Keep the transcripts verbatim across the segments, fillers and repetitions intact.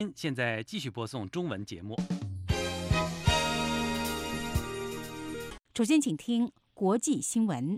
现在继续播送中文节目。 首先，请听国际新闻。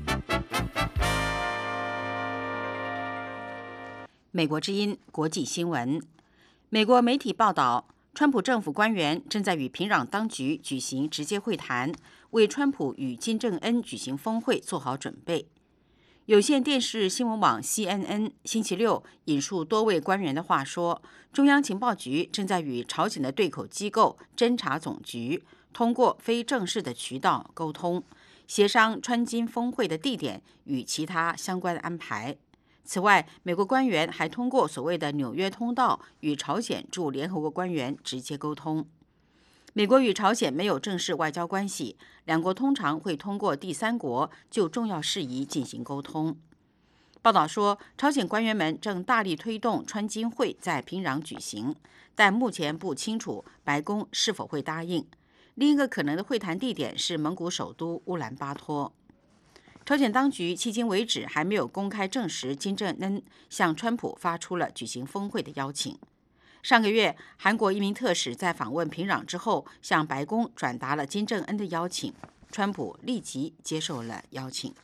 美国之音国际新闻，美国媒体报道，川普政府官员正在与平壤当局举行直接会谈，为川普与金正恩举行峰会做好准备。有线电视新闻网 C N N 星期六引述多位官员的话说，中央情报局正在与朝鲜的对口机构侦察总局通过非正式的渠道沟通，协商川金峰会的地点与其他相关的安排。此外，美国官员还通过所谓的纽约通道与朝鲜驻联合国官员直接沟通。美国与朝鲜没有正式外交关系，两国通常会通过第三国就重要事宜进行沟通。报道说，朝鲜官员们正大力推动川金会在平壤举行，但目前不清楚白宫是否会答应。另一个可能的会谈地点是蒙古首都乌兰巴托。朝鲜当局迄今为止还没有公开证实金正恩向川普发出了举行峰会的邀请。上个月，韩国一名特使在访问平壤之后，向白宫转达了金正恩的邀请，川普立即接受了邀请。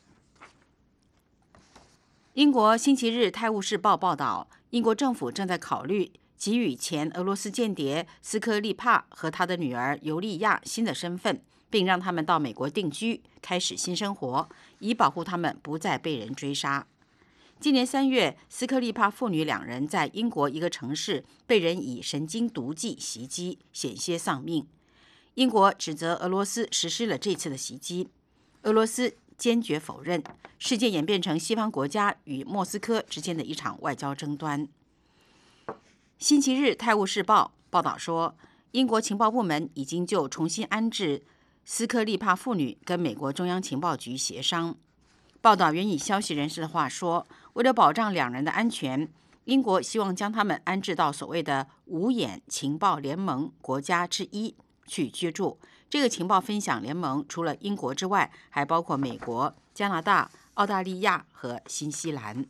英国星期日《泰晤士报》报道，英国政府正在考虑给予前俄罗斯间谍斯科利帕和他的女儿尤利亚新的身份，并让他们到美国定居，开始新生活，以保护他们不再被人追杀。今年三月，斯科利帕父女两人在英国一个城市被人以神经毒剂袭击，险些丧命。英国指责俄罗斯实施了这次的袭击，俄罗斯坚决否认。事件演变成西方国家与莫斯科之间的一场外交争端。星期日，《泰晤士报》报道说，英国情报部门已经就重新安置斯科利帕父女跟美国中央情报局协商。报道援引消息人士的话说，为了保障两人的安全，英国希望将他们安置到所谓的五眼情报联盟国家之一去居住。这个情报分享联盟除了英国之外，还包括美国、加拿大、澳大利亚和新西兰。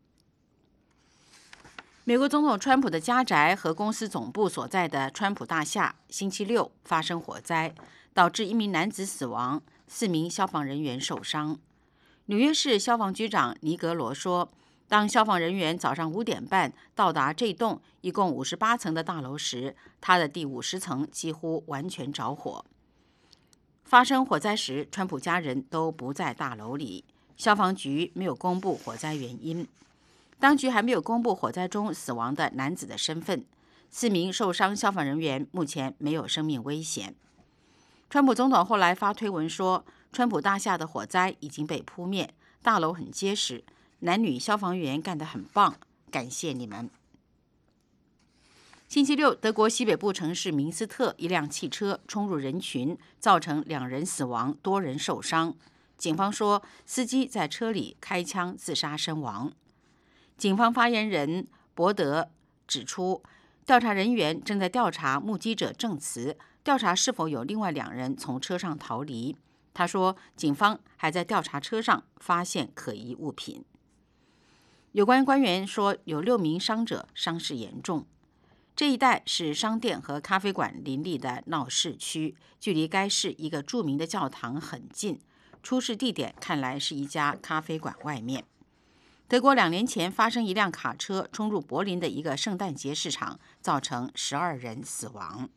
美国总统川普的家宅和公司总部所在的川普大厦星期六发生火灾，导致一名男子死亡，四名消防人员受伤。纽约市消防局长尼格罗说，当消防人员早上五点半到达这栋一共五十八层的大楼时，它的第五十层几乎完全着火。发生火灾时，川普家人都不在大楼里。消防局没有公布火灾原因，当局还没有公布火灾中死亡的男子的身份。四名受伤消防人员目前没有生命危险。川普总统后来发推文说，川普大厦的火灾已经被扑灭，大楼很结实，男女消防员干得很棒，感谢你们。星期六，德国西北部城市明斯特一辆汽车冲入人群，造成两人死亡，多人受伤。警方说，司机在车里开枪自杀身亡。警方发言人博德指出，调查人员正在调查目击者证词，调查是否有另外两人从车上逃离。他说，警方还在调查车上发现可疑物品。有关官员说，有六名伤者伤势严重。这一带是商店和咖啡馆林立的闹市区，距离该市一个著名的教堂很近。出事地点看来是一家咖啡馆外面。德国两年前发生一辆卡车冲入柏林的一个圣诞节市场，造成十二人死亡。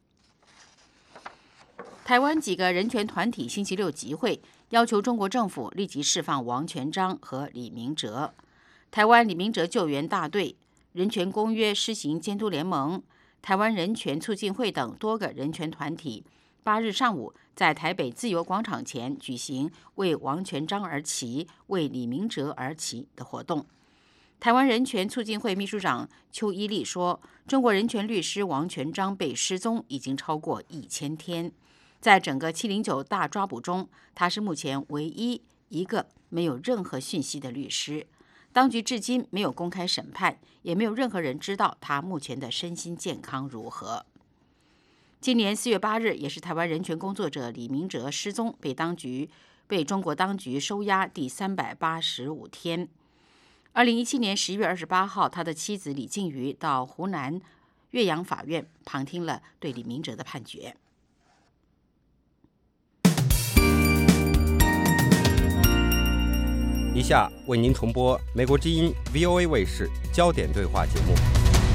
台湾几个人权团体星期六集会，要求中国政府立即释放王全璋和李明哲。台湾李明哲救援大队、人权公约施行监督联盟、台湾人权促进会等多个人权团体八日上午在台北自由广场前举行为王全璋而旗、为李明哲而旗的活动。台湾人权促进会秘书长邱伊利说，中国人权律师王全璋被失踪已经超过一千天。在整个七零九大抓捕中，他是目前唯一一个没有任何讯息的律师。当局至今没有公开审判，也没有任何人知道他目前的身心健康如何。今年四月八日，也是台湾人权工作者李明哲失踪，被当局被中国当局收押第三百八十五天。二零一七年十一月二十八号，他的妻子李静瑜到湖南岳阳法院旁听了对李明哲的判决。 以下为您重播美国之音 V O A 卫视焦点对话节目。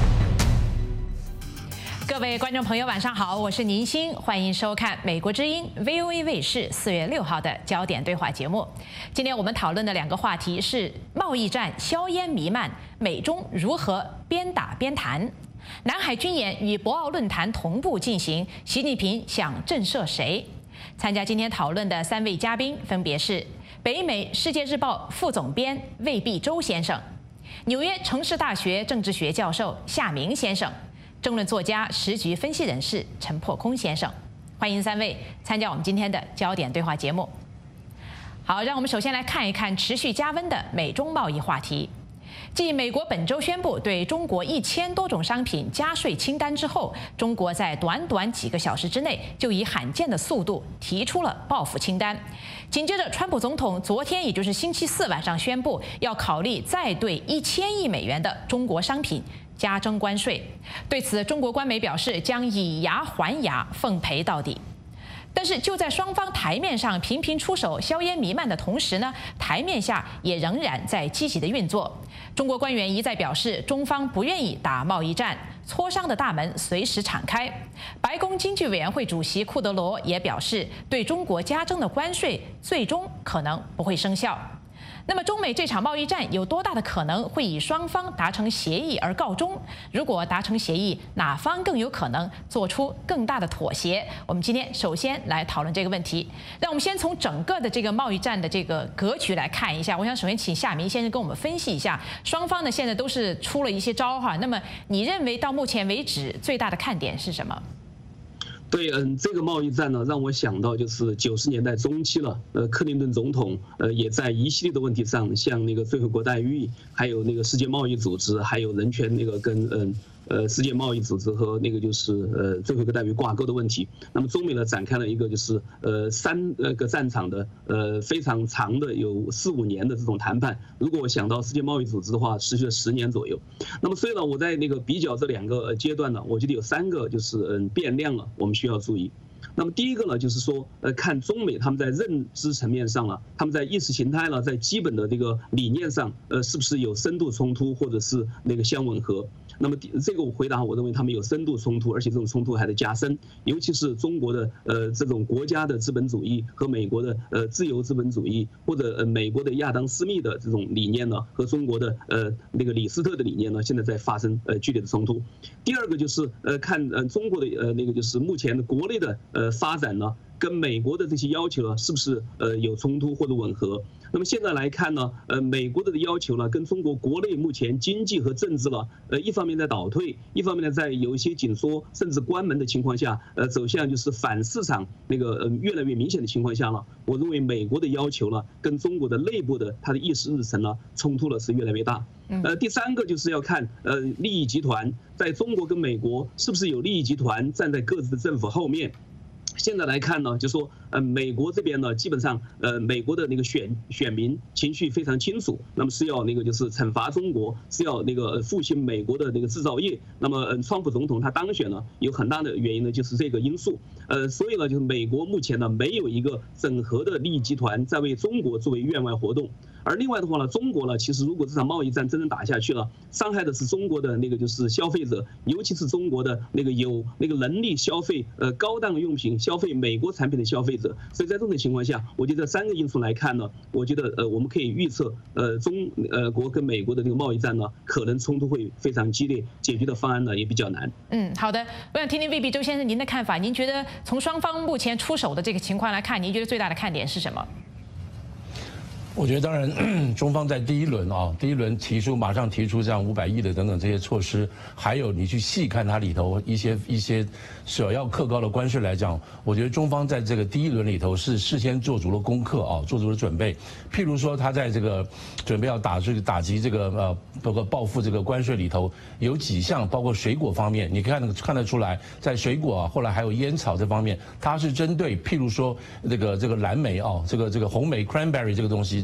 各位观众朋友，晚上好，我是宁欣，欢迎收看美国之音 V O A 卫视四月六号的焦点对话节目。今天我们讨论的两个话题是贸易战硝烟弥漫，美中如何边打边谈？南海军演与博鳌论坛同步进行，习近平想震慑谁？参加今天讨论的三位嘉宾分别是北美世界日报副总编魏必洲先生、纽约城市大学政治学教授夏明先生、政论作家、时局分析人士陈破空先生。欢迎三位参加我们今天的焦点对话节目。好，让我们首先来看一看持续加温的美中贸易话题。继美国本周宣布对中国一千多种商品加税清单之后，中国在短短几个小时之内就以罕见的速度提出了报复清单。紧接着，川普总统昨天，也就是星期四晚上宣布，要考虑再对一千亿美元的中国商品加征关税。对此，中国官媒表示将以牙还牙，奉陪到底。但是就在双方台面上频频出手、硝烟弥漫的同时呢，台面下也仍然在积极的运作。中国官员一再表示，中方不愿意打贸易战，磋商的大门随时敞开。白宫经济委员会主席库德罗也表示，对中国加征的关税最终可能不会生效。那么，中美这场贸易战有多大的可能会以双方达成协议而告终？如果达成协议，哪方更有可能做出更大的妥协？我们今天首先来讨论这个问题。让我们先从整个的这个贸易战的这个格局来看一下。我想首先请夏明先生跟我们分析一下，双方呢现在都是出了一些招哈。那么，你认为到目前为止最大的看点是什么？ 对，嗯，这个贸易战呢，让我想到就是九十年代中期了。呃，克林顿总统呃也在一系列的问题上，像那个最惠国待遇，还有那个世界贸易组织，还有人权那个跟嗯呃世界贸易组织和那个就是呃最惠国待遇挂钩的问题。那么中美呢展开了一个就是呃三呃个战场的呃非常长的有四五年的这种谈判。如果我想到世界贸易组织的话，持续了十年左右。那么所以呢，我在那个比较这两个阶段呢，我觉得有三个就是嗯变量了，我们需要注意。那么第一个呢，就是说，呃，看中美他们在认知层面上了，他们在意识形态了，在基本的这个理念上，呃，是不是有深度冲突，或者是那个相吻合？那么这个我回答，我认为他们有深度冲突，而且这种冲突还在加深，尤其是中国的呃这种国家的资本主义和美国的呃自由资本主义，或者呃美国的亚当斯密的这种理念呢，和中国的呃那个李斯特的理念呢，现在在发生呃剧烈的冲突。第二个就是呃看呃中国的呃那个就是目前的国内的呃发展呢，跟美国的这些要求呢，是不是呃有冲突或者吻合？那么现在来看呢，呃，美国的要求呢，跟中国国内目前经济和政治呢，呃，一方面在倒退，一方面呢，在有一些紧缩甚至关门的情况下，呃，走向就是反市场那个呃越来越明显的情况下呢，我认为美国的要求呢，跟中国的内部的它的议事日程呢，冲突呢是越来越大。呃，第三个就是要看呃利益集团在中国跟美国是不是有利益集团站在各自的政府后面。现在来看呢，就说呃，美国这边呢，基本上呃，美国的那个选选民情绪非常清楚，那么是要那个就是惩罚中国，是要那个复兴美国的那个制造业。那么，嗯，川普总统他当选呢，有很大的原因呢，就是这个因素。呃，所以呢，就是美国目前呢，没有一个整合的利益集团在为中国作为院外活动。而另外的话呢，中国呢，其实如果这场贸易战真正打下去了，伤害的是中国的那个就是消费者，尤其是中国的那个有那个能力消费呃高档用品、消费美国产品的消费者。所以在这种情况下，我觉得三个因素来看呢，我觉得呃我们可以预测呃中呃国跟美国的这个贸易战呢，可能冲突会非常激烈，解决的方案呢也比较难。 嗯，好的，我想听听魏必洲先生您的看法。您觉得从双方目前出手的这个情况来看，您觉得最大的看点是什么？ 我觉得当然，中方在第一轮啊，第一轮提出马上提出这样五百亿的等等这些措施，还有你去细看它里头一些一些所要课高的关税来讲，我觉得中方在这个第一轮里头是事先做足了功课啊，做足了准备。譬如说，他在这个准备要打这个打击这个呃包括报复这个关税里头，有几项包括水果方面，你看看得出来，在水果啊，后来还有烟草这方面，它是针对譬如说这个这个蓝莓啊，这个这个红莓 cranberry 这个东西。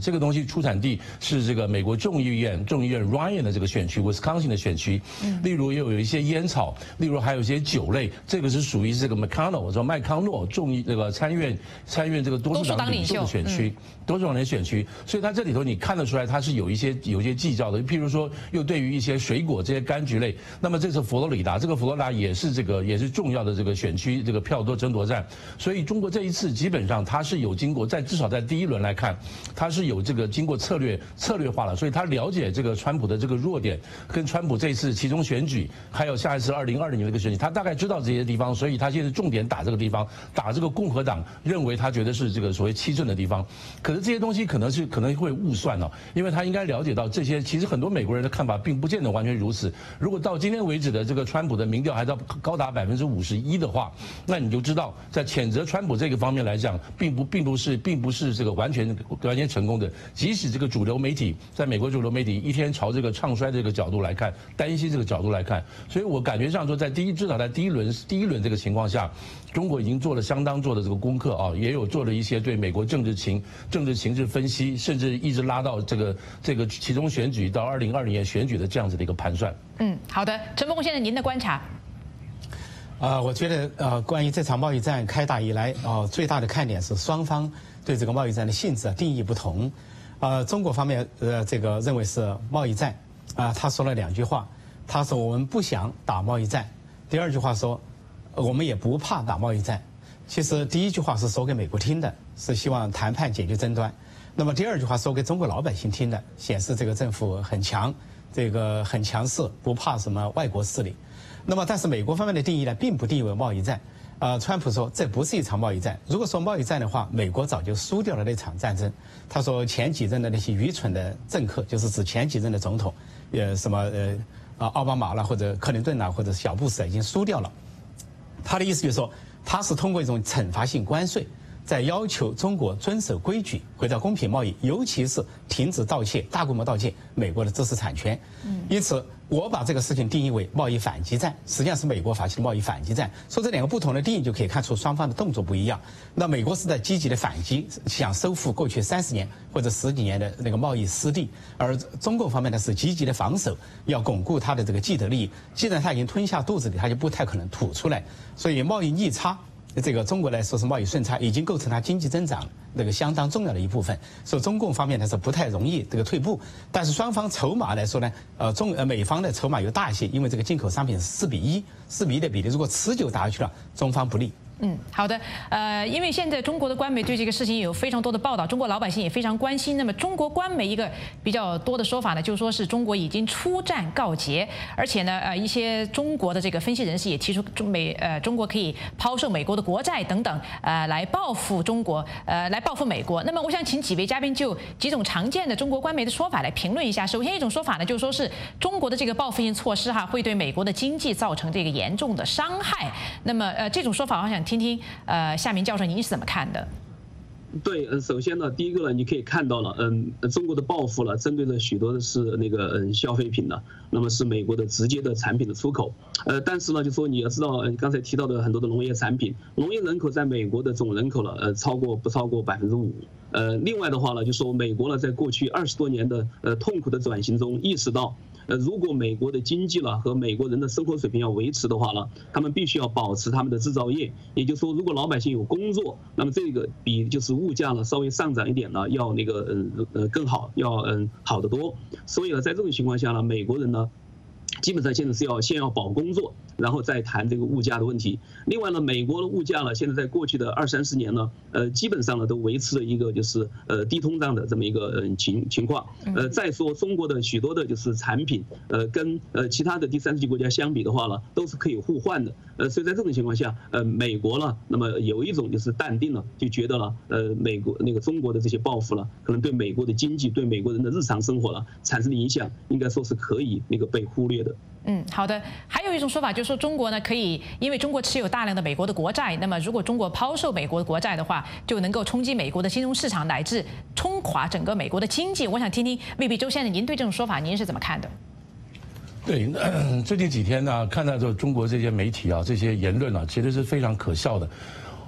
这个东西出产地是这个美国众议院众议院 Ryan 的这个选区 ，Wisconsin 的选区。例如也有有一些烟草，例如还有一些酒类，这个是属于这个 McConnell， 我说麦康诺众议这个参院参院这个多数党领袖的选区，多数党人选区，所以它这里头你看得出来，它是有一些有一些计较的。譬如说，又对于一些水果这些柑橘类，那么这是佛罗里达，这个佛罗里达也是这个也是重要的这个选区，这个票多争夺战。所以中国这一次基本上它是有经过在至少在第一轮来看，它是有这个经过策略策略化了，所以他了解这个川普的这个弱点，跟川普这一次其中选举，还有下一次二零二零年的一个选举，他大概知道这些地方，所以他现在重点打这个地方，打这个共和党认为他觉得是这个所谓七寸的地方。可是这些东西可能是可能会误算哦，因为他应该了解到这些，其实很多美国人的看法并不见得完全如此。如果到今天为止的这个川普的民调还到高达百分之五十一的话，那你就知道在谴责川普这个方面来讲，并不并不是并不是这个完全完全成功的。即使这个主流媒体在美国主流媒体一天朝这个唱衰这个角度来看，担心这个角度来看，所以我感觉上说，在第一至少在第一轮第一轮这个情况下，中国已经做了相当做的这个功课啊，也有做了一些对美国政治情政治情势分析，甚至一直拉到这个这个其中选举到二零二零年选举的这样子的一个盘算。 嗯，好的，陈峰先生，您的观察。 啊、呃，我觉得呃，关于这场贸易战开打以来，啊、呃，最大的看点是双方对这个贸易战的性质、啊、定义不同。呃，中国方面呃，这个认为是贸易战，啊、呃，他说了两句话，他说我们不想打贸易战。第二句话说，我们也不怕打贸易战。其实第一句话是说给美国听的，是希望谈判解决争端。那么第二句话说给中国老百姓听的，显示这个政府很强，这个很强势，不怕什么外国势力。那么，但是美国方面的定义呢，并不定义为贸易战。呃，川普说这不是一场贸易战。如果说贸易战的话，美国早就输掉了那场战争。他说前几任的那些愚蠢的政客，就是指前几任的总统，呃，什么呃啊奥巴马啦，或者克林顿啦，或者小布什已经输掉了。他的意思就是说，他是通过一种惩罚性关税，在要求中国遵守规矩，回到公平贸易，尤其是停止盗窃、大规模盗窃美国的知识产权。因此，我把这个事情定义为贸易反击战，实际上是美国发起的贸易反击战。说这两个不同的定义，就可以看出双方的动作不一样。那美国是在积极的反击，想收复过去三十年或者十几年的那个贸易失地，而中共方面呢是积极的防守，要巩固它的这个既得利益。既然它已经吞下肚子里，它就不太可能吐出来。所以贸易逆差，这个中国来说是贸易顺差，已经构成它经济增长那个相当重要的一部分，所以中共方面呢是不太容易这个退步。但是双方筹码来说呢，呃中呃美方的筹码又大一些，因为这个进口商品是四比一，四比一的比例，如果持久打下去了，中方不利。 嗯，好的，呃，因为现在中国的官媒对这个事情有非常多的报道，中国老百姓也非常关心。那么，中国官媒一个比较多的说法呢，就是说是中国已经出战告捷，而且呢，呃，一些中国的这个分析人士也提出中美呃中国可以抛售美国的国债等等，呃，来报复中国，呃，来报复美国。那么，我想请几位嘉宾就几种常见的中国官媒的说法来评论一下。首先，一种说法呢，就是说是中国的这个报复性措施哈，会对美国的经济造成这个严重的伤害。那么，呃，这种说法我想听听，呃，夏明教授您是怎么看的？ 对，嗯，首先呢，第一个呢，你可以看到了，嗯，中国的报复了，针对的许多的是那个嗯消费品呢，那么是美国的直接的产品的出口，呃，但是呢，就说你要知道，嗯，刚才提到的很多的农业产品，农业人口在美国的总人口了，呃，超过不超过百分之五，呃，另外的话呢，就说美国呢，在过去二十多年的呃痛苦的转型中，意识到。呃，如果美国的经济了和美国人的生活水平要维持的话呢，他们必须要保持他们的制造业。也就是说，如果老百姓有工作，那么这个比就是物价呢稍微上涨一点呢，要那个嗯呃更好，要嗯好得多。所以呢，在这种情况下呢，美国人呢，基本上现在是要先要保工作，然后再谈这个物价的问题。另外呢，美国的物价呢，现在在过去的二三十年呢，呃，基本上呢都维持了一个就是呃低通胀的这么一个呃情情况。呃，再说中国的许多的就是产品，呃，跟呃其他的第三世界国家相比的话呢，都是可以互换的。呃，所以在这种情况下，呃，美国呢，那么有一种就是淡定了，就觉得了，呃，美国那个中国的这些报复了，可能对美国的经济、对美国人的日常生活了产生的影响，应该说是可以那个被忽略的。 嗯，好的。还有一种说法就是说，中国呢可以，因为中国持有大量的美国的国债，那么如果中国抛售美国的国债的话，就能够冲击美国的金融市场，乃至冲垮整个美国的经济。我想听听魏必周先生，您对这种说法您是怎么看的？ 对，最近几天呢，看到这中国这些媒体啊，这些言论啊，其实是非常可笑的。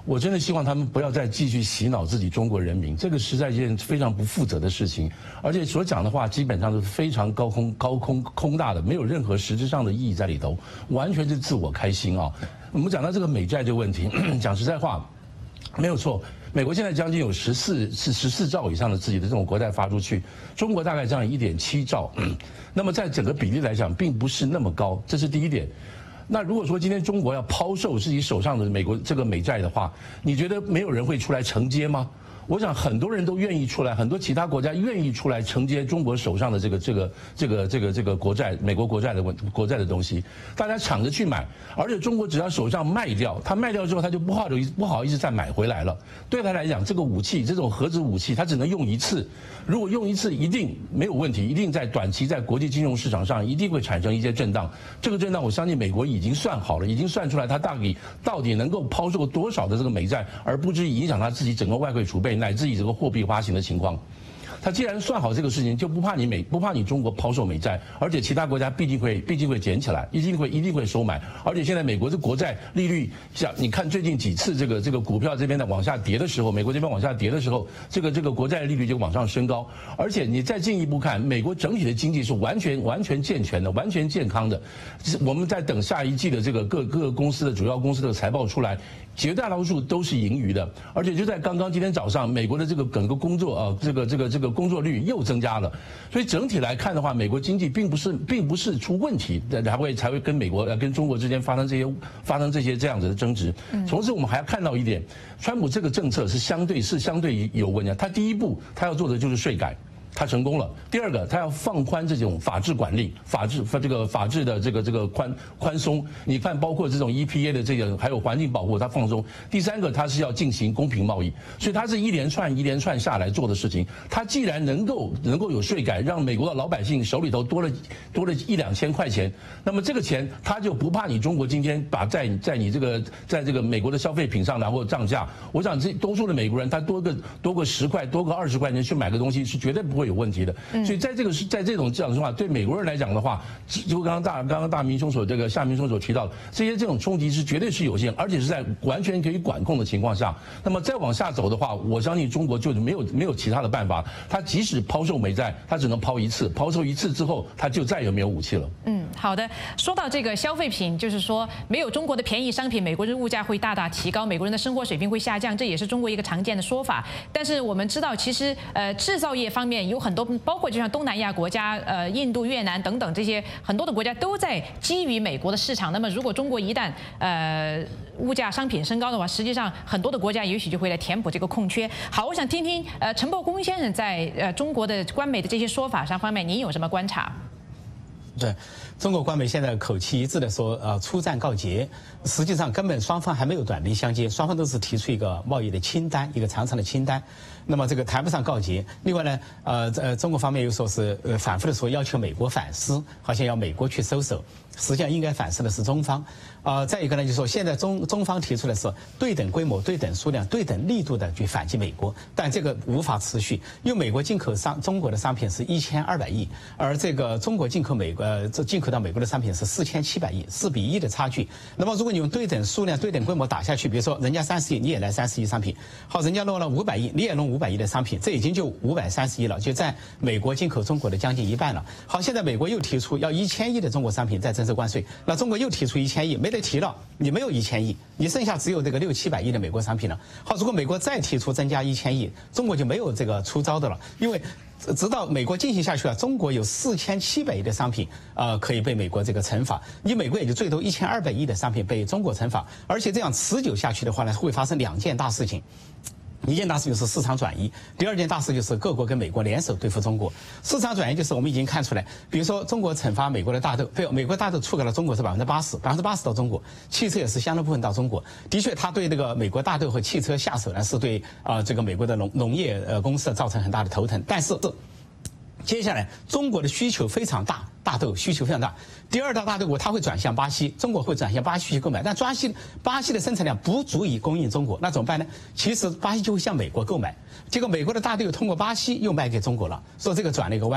我真的希望他们不要再继续洗脑自己中国人民，这个实在是一件非常不负责的事情，而且所讲的话基本上是非常高空、高空空大的，没有任何实质上的意义在里头，完全是自我开心啊。我们讲到这个美债这个问题，讲实在话，没有错。美国现在将近有十四是十四兆以上的自己的这种国债发出去，中国大概这样一点七兆，那么在整个比例来讲，并不是那么高，这是第一点。那如果说今天中国要抛售自己手上的美国这个美债的话，你觉得没有人会出来承接吗？我想很多人都愿意出来，很多其他国家愿意出来承接中国手上的这个这个这个这个这个国债，美国国债的问国债的东西，大家抢着去买，而且中国只要手上卖掉，他卖掉之后他就不好意思不好意思再买回来了。对他来讲，这个武器这种核子武器，他只能用一次，如果用一次一定没有问题，一定在短期在国际金融市场上一定会产生一些震荡。这个震荡，我相信美国已经算好了，已经算出来他到底到底能够抛售多少的这个美债，而不至于影响他自己整个外汇储备。乃至于这个货币发行的情况，他既然算好这个事情，就不怕你美不怕你中国抛售美债，而且其他国家必定会必定会捡起来，一定会一定会收买。而且现在美国的国债利率，像你看最近几次这个这个股票这边的往下跌的时候，美国这边往下跌的时候，这个这个国债利率就往上升高。而且你再进一步看，美国整体的经济是完全完全健全的，完全健康的。我们在等下一季的这个各各个公司的主要公司的财报出来。绝大多数都是盈余的，而且就在刚刚今天早上，美国的这个整个工作啊，这个这个这个工作率又增加了，所以整体来看的话，美国经济并不是并不是出问题，才会才会跟美国呃跟中国之间发生这些发生这些这样子的争执。同时，我们还要看到一点，川普这个政策是相对是相对有问题，他第一步他要做的就是税改。他成功了。第二个，他要放宽这种法治管理，法治这个法治的这个这个宽宽松。你看，包括这种 E P A 的这个，还有环境保护，他放松。第三个，他是要进行公平贸易，所以他是一连串一连串下来做的事情。他既然能够能够有税改，让美国的老百姓手里头多了多了一两千块钱，那么这个钱他就不怕你中国今天把在在你这个在这个美国的消费品上然后涨价。我想这多数的美国人，他多个多个十块多个二十块钱去买个东西是绝对不会有问题的。所以在这个是在这种这样的话，对美国人来讲的话，就刚刚大刚刚大明兄所这个夏明兄所提到的这些这种冲击是绝对是有限，而且是在完全可以管控的情况下。那么再往下走的话，我相信中国就是没有没有其他的办法，他即使抛售美债，他只能抛一次，抛售一次之后，他就再也没有武器了。 嗯，好的。说到这个消费品，就是说没有中国的便宜商品，美国人物价会大大提高，美国人的生活水平会下降，这也是中国一个常见的说法。但是我们知道，其实呃制造业方面有很多。包括就像东南亚国家，呃，印度、越南等等这些很多的国家都在基于美国的市场。那么，如果中国一旦呃物价商品升高的话，实际上很多的国家也许就会来填补这个空缺。好，我想听听呃陈伯公先生在呃中国的官媒的这些说法上方面，您有什么观察？ 对，中国官媒现在口气一致的说，呃，初战告捷，实际上根本双方还没有短兵相接，双方都是提出一个贸易的清单，一个长长的清单。那么这个谈不上告捷。另外呢，呃呃，中国方面又说是呃反复的说要求美国反思，好像要美国去收手。实际上应该反思的是中方。啊、呃，再一个呢，就是说现在中中方提出的是对等规模、对等数量、对等力度的去反击美国，但这个无法持续，因为美国进口商中国的商品是一千二百亿，而这个中国进口美国呃这进口到美国的商品是四千七百亿，四比一的差距。那么如果你用对等数量、对等规模打下去，比如说人家三十亿，你也来三十亿商品，好，人家弄了五百亿，你也弄五百亿的商品，这已经就五百三十亿了，就在美国进口中国的将近一半了。好，现在美国又提出要一千亿的中国商品再征收关税，那中国又提出一千亿，没得提了，你没有一千亿，你剩下只有这个六七百亿的美国商品了。好，如果美国再提出增加一千亿，中国就没有这个出招的了，因为直到美国进行下去啊，中国有四千七百亿的商品，呃，可以被美国这个惩罚，你美国也就最多一千二百亿的商品被中国惩罚，而且这样持久下去的话呢，会发生两件大事情。一件大事就是市场转移，第二件大事就是各国跟美国联手对付中国。市场转移就是我们已经看出来，比如说中国惩罚美国的大豆，对，美国大豆出口到中国是百分之八十，百分之八十到中国，汽车也是相当部分到中国。的确，他对这个美国大豆和汽车下手呢，是对啊、呃、这个美国的农农业呃公司造成很大的头疼。但是接下来中国的需求非常大，大豆需求非常大。第二大大豆国它会转向巴西，中国会转向巴西去购买，但巴西巴西的生产量不足以供应中国，那怎么办呢？其实巴西就会向美国购买，结果美国的大豆又通过巴西又卖给中国了，所以这个转了一个弯。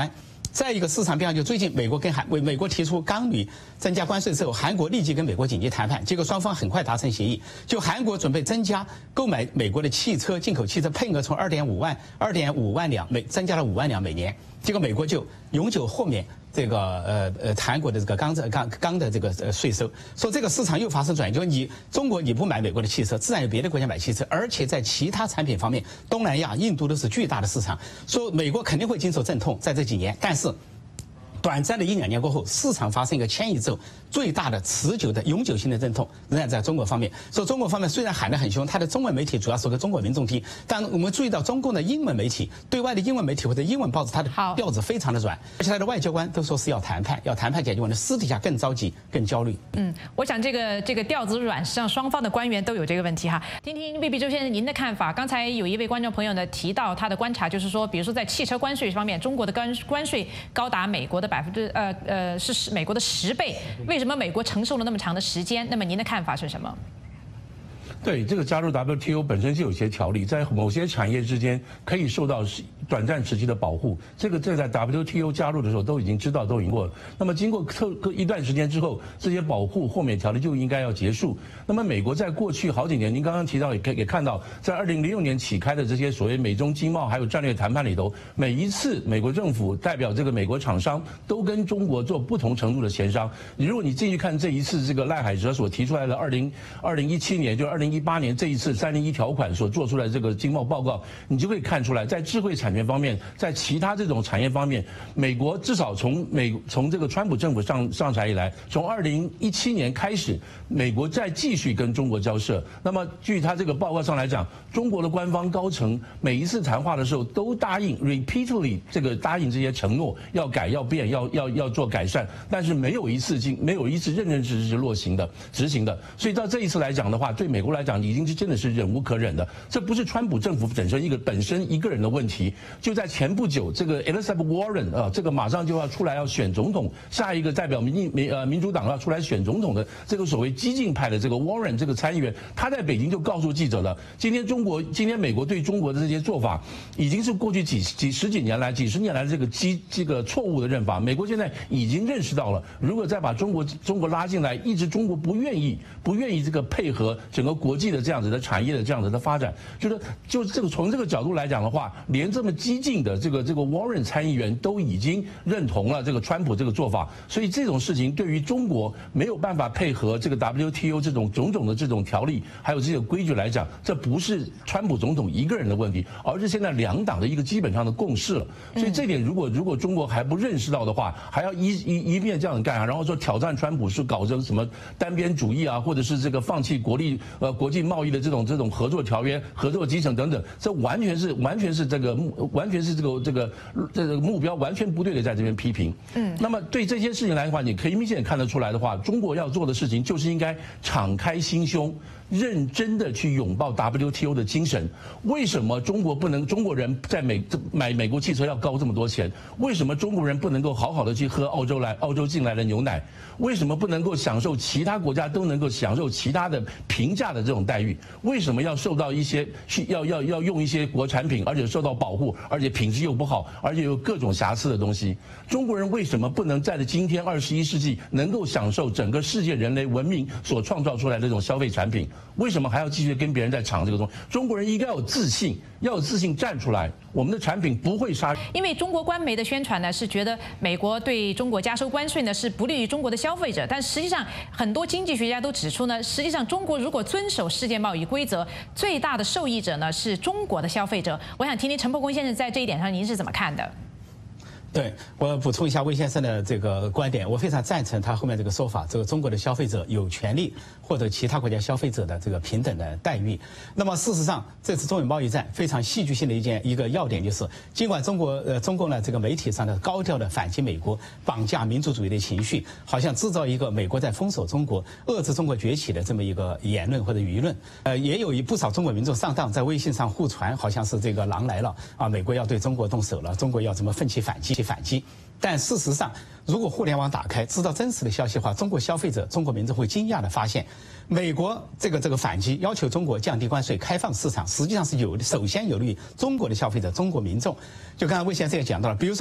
再一个市场变化，就最近美国跟韩为美国提出钢铝增加关税之后，韩国立即跟美国紧急谈判，结果双方很快达成协议。就韩国准备增加购买美国的汽车进口汽车配额从二点五万二点五万辆每增加了五万辆每年，结果美国就永久豁免这个呃呃韩国的这个钢这钢钢的这个呃税收，说这个市场又发生转移，就是你中国你不买美国的汽车，自然有别的国家买汽车，而且在其他产品方面，东南亚、印度都是巨大的市场，说美国肯定会经受阵痛，在这几年，但是短暂的一两年过后，市场发生一个迁移之后，最大的持久的永久性的阵痛仍然在中国方面。所以中国方面虽然喊得很凶，它的中文媒体主要说给中国民众听，但我们注意到中共的英文媒体、对外的英文媒体或者英文报纸，它的调子非常的软，而且它的外交官都说是要谈判，要谈判解决问题，私底下更着急、更焦虑。 嗯，我想这个这个调子软，实际上双方的官员都有这个问题哈。听听魏必周先生您的看法。刚才有一位观众朋友呢提到他的观察，就是说，比如说在汽车关税方面，中国的关关税高达美国的百分之呃。呃，是美国的十倍，为什么美国承受了那么长的时间？那么您的看法是什么？ 对，这个加入 W T O 本身就有一些条例，在某些产业之间可以受到短暂时期的保护。这个这在 W T O 加入的时候都已经知道，都已经过了。那么经过特一段时间之后，这些保护豁免条例就应该要结束。那么美国在过去好几年，您刚刚提到也可也看到，在二零零六年起开的这些所谓美中经贸还有战略谈判里头，每一次美国政府代表这个美国厂商都跟中国做不同程度的协商。如果你继续看这一次这个赖海哲所提出来的二零二零一七年，就二零一八年这一次三零一条款所做出来的这个经贸报告，你就可以看出来，在智慧产权方面，在其他这种产业方面，美国至少从美从这个川普政府上上台以来，从二零一七年开始，美国再继续跟中国交涉。那么据他这个报告上来讲，中国的官方高层每一次谈话的时候都答应 repeatedly 这个答应这些承诺，要改要变要要要做改善，但是没有一次经没有一次认认真真是落行的执行的。所以到这一次来讲的话，对美国来讲已经是真的是忍无可忍的。这不是川普政府本身一个本身一个人的问题，就在前不久，这个 Elizabeth Warren 啊，这个马上就要出来要选总统，下一个代表民民呃民主党要出来选总统的这个所谓激进派的这个 Warren 这个参议员，他在北京就告诉记者了，今天中国今天美国对中国的这些做法，已经是过去几几十几年来几十年来的这个激这个错误的认法。美国现在已经认识到了，如果再把中国中国拉进来，一直中国不愿意不愿意这个配合整个国际的这样子的产业的这样子的发展，就是就这个从这个角度来讲的话，连这么激进的这个这个 Warren 参议员都已经认同了这个川普这个做法，所以这种事情对于中国没有办法配合这个 W T O 这种种种的这种条例还有这些规矩来讲，这不是川普总统一个人的问题，而是现在两党的一个基本上的共识了。所以这点如果如果中国还不认识到的话，还要一一一面这样干啊，然后说挑战川普是搞这什么单边主义啊，或者是这个放弃国力呃国际贸易的这种这种合作条约、合作基层等等，这完全是完全是这个目完全是这个这个这个目标完全不对的，在这边批评。嗯，那么对这些事情来的话，你可以明显看得出来的话，中国要做的事情就是应该敞开心胸，认真的去拥抱 W T O 的精神。为什么中国不能中国人在美买美国汽车要高这么多钱？为什么中国人不能够好好的去喝澳洲来澳洲进来的牛奶？为什么不能够享受其他国家都能够享受其他的平价的这种待遇？为什么要受到一些去要要要用一些国产品，而且受到保护，而且品质又不好，而且有各种瑕疵的东西？中国人为什么不能在今天二十一世纪能够享受整个世界人类文明所创造出来的这种消费产品？为什么还要继续跟别人在抢这个东西？中国人应该有自信，要有自信站出来，我们的产品不会杀。 因为中国官媒的宣传呢是觉得美国对中国加收关税呢是不利于中国的消费者，但实际上很多经济学家都指出呢，实际上中国如果遵守世界贸易规则，最大的受益者呢是中国的消费者。我想听听陈伯公先生在这一点上您是怎么看的？ 对，我补充一下魏先生的这个观点，我非常赞成他后面这个说法，这个中国的消费者有权利获得其他国家消费者的这个平等的待遇。那么事实上，这次中美贸易战非常戏剧性的一件一个要点就是，尽管中国呃中共呢这个媒体上的高调的反击美国、绑架民族主义的情绪，好像制造一个美国在封锁中国、遏制中国崛起的这么一个言论或者舆论。呃，也有一不少中国民众上当，在微信上互传，好像是这个狼来了啊，美国要对中国动手了，中国要怎么奋起反击。反击，但事实上，如果互联网打开，知道真实的消息的话，中国消费者、中国民众会惊讶地发现，美国这个这个反击要求中国降低关税、开放市场，实际上是有首先有利于中国的消费者、中国民众。就刚才魏先生也讲到了，比如说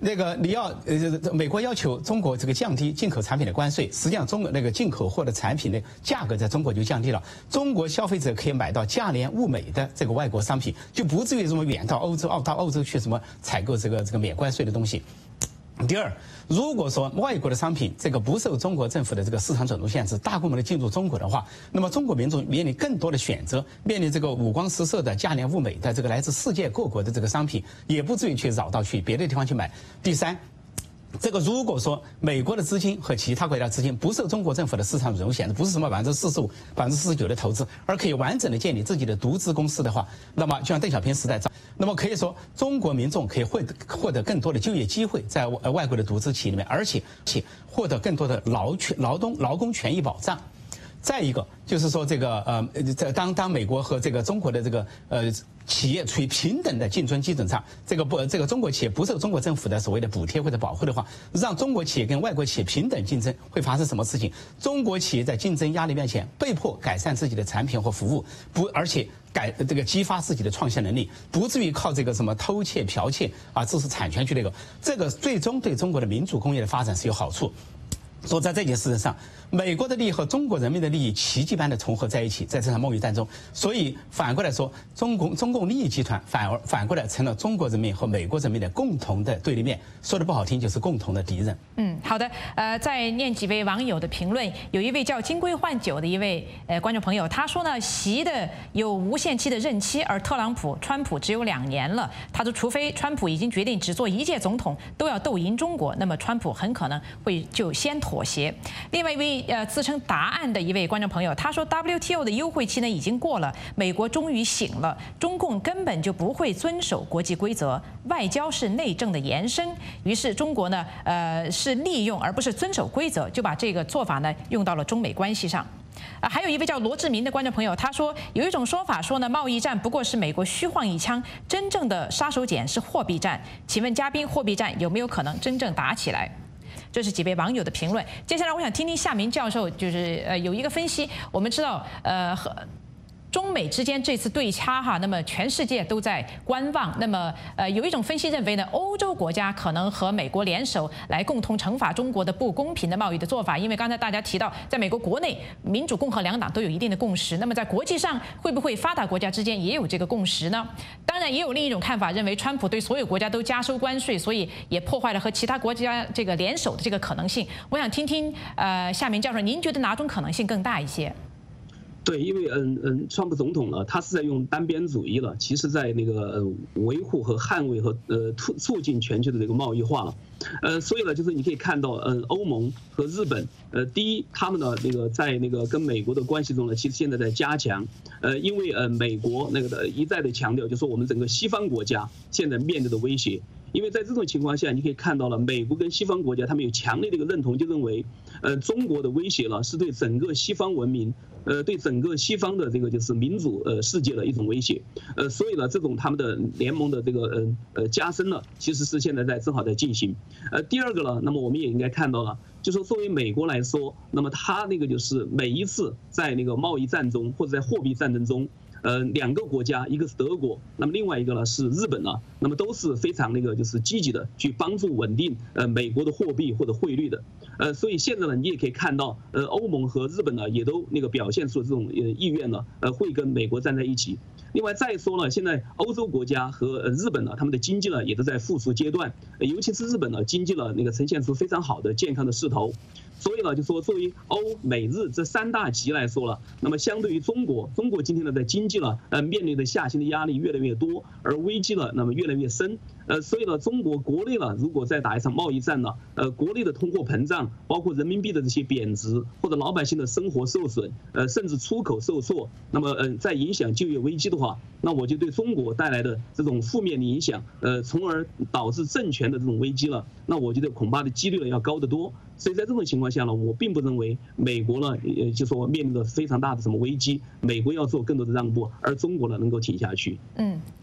那个你要呃，美国要求中国这个降低进口产品的关税，实际上中国那个进口货的产品的价格在中国就降低了，中国消费者可以买到价廉物美的这个外国商品，就不至于这么远到欧洲、澳到欧洲去什么采购这个这个免关税的东西。第二，如果说外国的商品这个不受中国政府的这个市场准入限制，大规模的进入中国的话，那么中国民众面临更多的选择，面临这个五光十色的价廉物美的这个来自世界各国的这个商品，也不至于去绕道去别的地方去买。第三，这个如果说美国的资金和其他国家的资金不受中国政府的市场准入限制，不是什么百分之四十五、百分之四十九的投资，而可以完整的建立自己的独资公司的话，那么就像邓小平时代，那么可以说中国民众可以获得获得更多的就业机会，在外国的独资企业里面，而且且获得更多的劳权、劳动、劳工权益保障。再一个就是说，这个呃，在当当美国和这个中国的这个呃企业处于平等的竞争基准上，这个不这个中国企业不受中国政府的所谓的补贴或者保护的话，让中国企业跟外国企业平等竞争，会发生什么事情？中国企业在竞争压力面前被迫改善自己的产品和服务，不而且改这个激发自己的创新能力，不至于靠这个什么偷窃、剽窃啊知识产权去那个，这个最终对中国的民主工业的发展是有好处。说在这件事情上，美国的利益和中国人民的利益奇迹般的重合在一起，在这场贸易战中，所以反过来说，中共中共利益集团反而反过来成了中国人民和美国人民的共同的对立面，说的不好听就是共同的敌人。 嗯，好的，呃，再念几位网友的评论，有一位叫金龟换酒的一位呃观众朋友，他说呢，习的有无限期的任期，而特朗普、川普只有两年了。他说，除非川普已经决定只做一届总统，都要斗赢中国，那么川普很可能会就先妥协。另外一位呃自称答案的一位观众朋友，他说 W T O 的优惠期呢已经过了，美国终于醒了，中共根本就不会遵守国际规则，外交是内政的延伸，于是中国呢呃是利用而不是遵守规则，就把这个做法呢用到了中美关系上。啊，还有一位叫罗志明的观众朋友，他说有一种说法说呢，贸易战不过是美国虚晃一枪，真正的杀手锏是货币战。请问嘉宾，货币战有没有可能真正打起来？这是几位网友的评论。接下来我想听听夏明教授，就是呃有一个分析。我们知道，呃和中美之间这次对掐哈，那么全世界都在观望。那么呃有一种分析认为呢，欧洲国家可能和美国联手来共同惩罚中国的不公平的贸易的做法。因为刚才大家提到，在美国国内民主共和两党都有一定的共识，那么在国际上会不会发达国家之间也有这个共识呢？当然也有另一种看法，认为川普对所有国家都加收关税，所以也破坏了和其他国家这个联手的这个可能性。我想听听呃夏明教授，您觉得哪种可能性更大一些？ 对，因为嗯嗯，川普总统呢，他是在用单边主义了，其实在那个呃维护和捍卫和呃促促进全球的这个贸易化了，呃，所以呢，就是你可以看到，嗯，欧盟和日本，呃，第一，他们呢那个在那个跟美国的关系中呢，其实现在在加强，呃，因为呃美国那个的一再的强调，就是说我们整个西方国家现在面对的威胁。因为在这种情况下，你可以看到了，美国跟西方国家他们有强烈的一个认同，就认为，呃，中国的威胁呢是对整个西方文明，呃，对整个西方的这个就是民主呃世界的一种威胁，呃，所以呢，这种他们的联盟的这个呃呃加深呢，其实是现在在正好在进行。呃，第二个呢，那么我们也应该看到了，就说作为美国来说，那么它那个就是每一次在那个贸易战中或者在货币战争中。呃，两个国家，一个是德国，那么另外一个呢是日本呢，那么都是非常那个就是积极的去帮助稳定呃美国的货币或者汇率的，呃，所以现在呢，你也可以看到，呃，欧盟和日本呢也都那个表现出这种呃意愿呢，呃，会跟美国站在一起。另外再说呢，现在欧洲国家和日本呢，他们的经济呢也都在复苏阶段，尤其是日本呢，经济呢那个呈现出非常好的健康的势头。所以呢，就说作为欧美日这三大极来说了，那么相对于中国，中国今天呢在经济呢呃面临的下行的压力越来越多，而危机呢那么越来越深，呃，所以呢，中国国内呢如果再打一场贸易战呢，呃，国内的通货膨胀，包括人民币的这些贬值，或者老百姓的生活受损，呃，甚至出口受挫，那么呃，在影响就业危机的话，那我就对中国带来的这种负面的影响，呃，从而导致政权的这种危机了，那我觉得恐怕的几率呢要高得多。所以在这种情况下呢，我并不认为美国呢，呃，就说面临着非常大的什么危机，美国要做更多的让步，而中国呢能够挺下去。 嗯，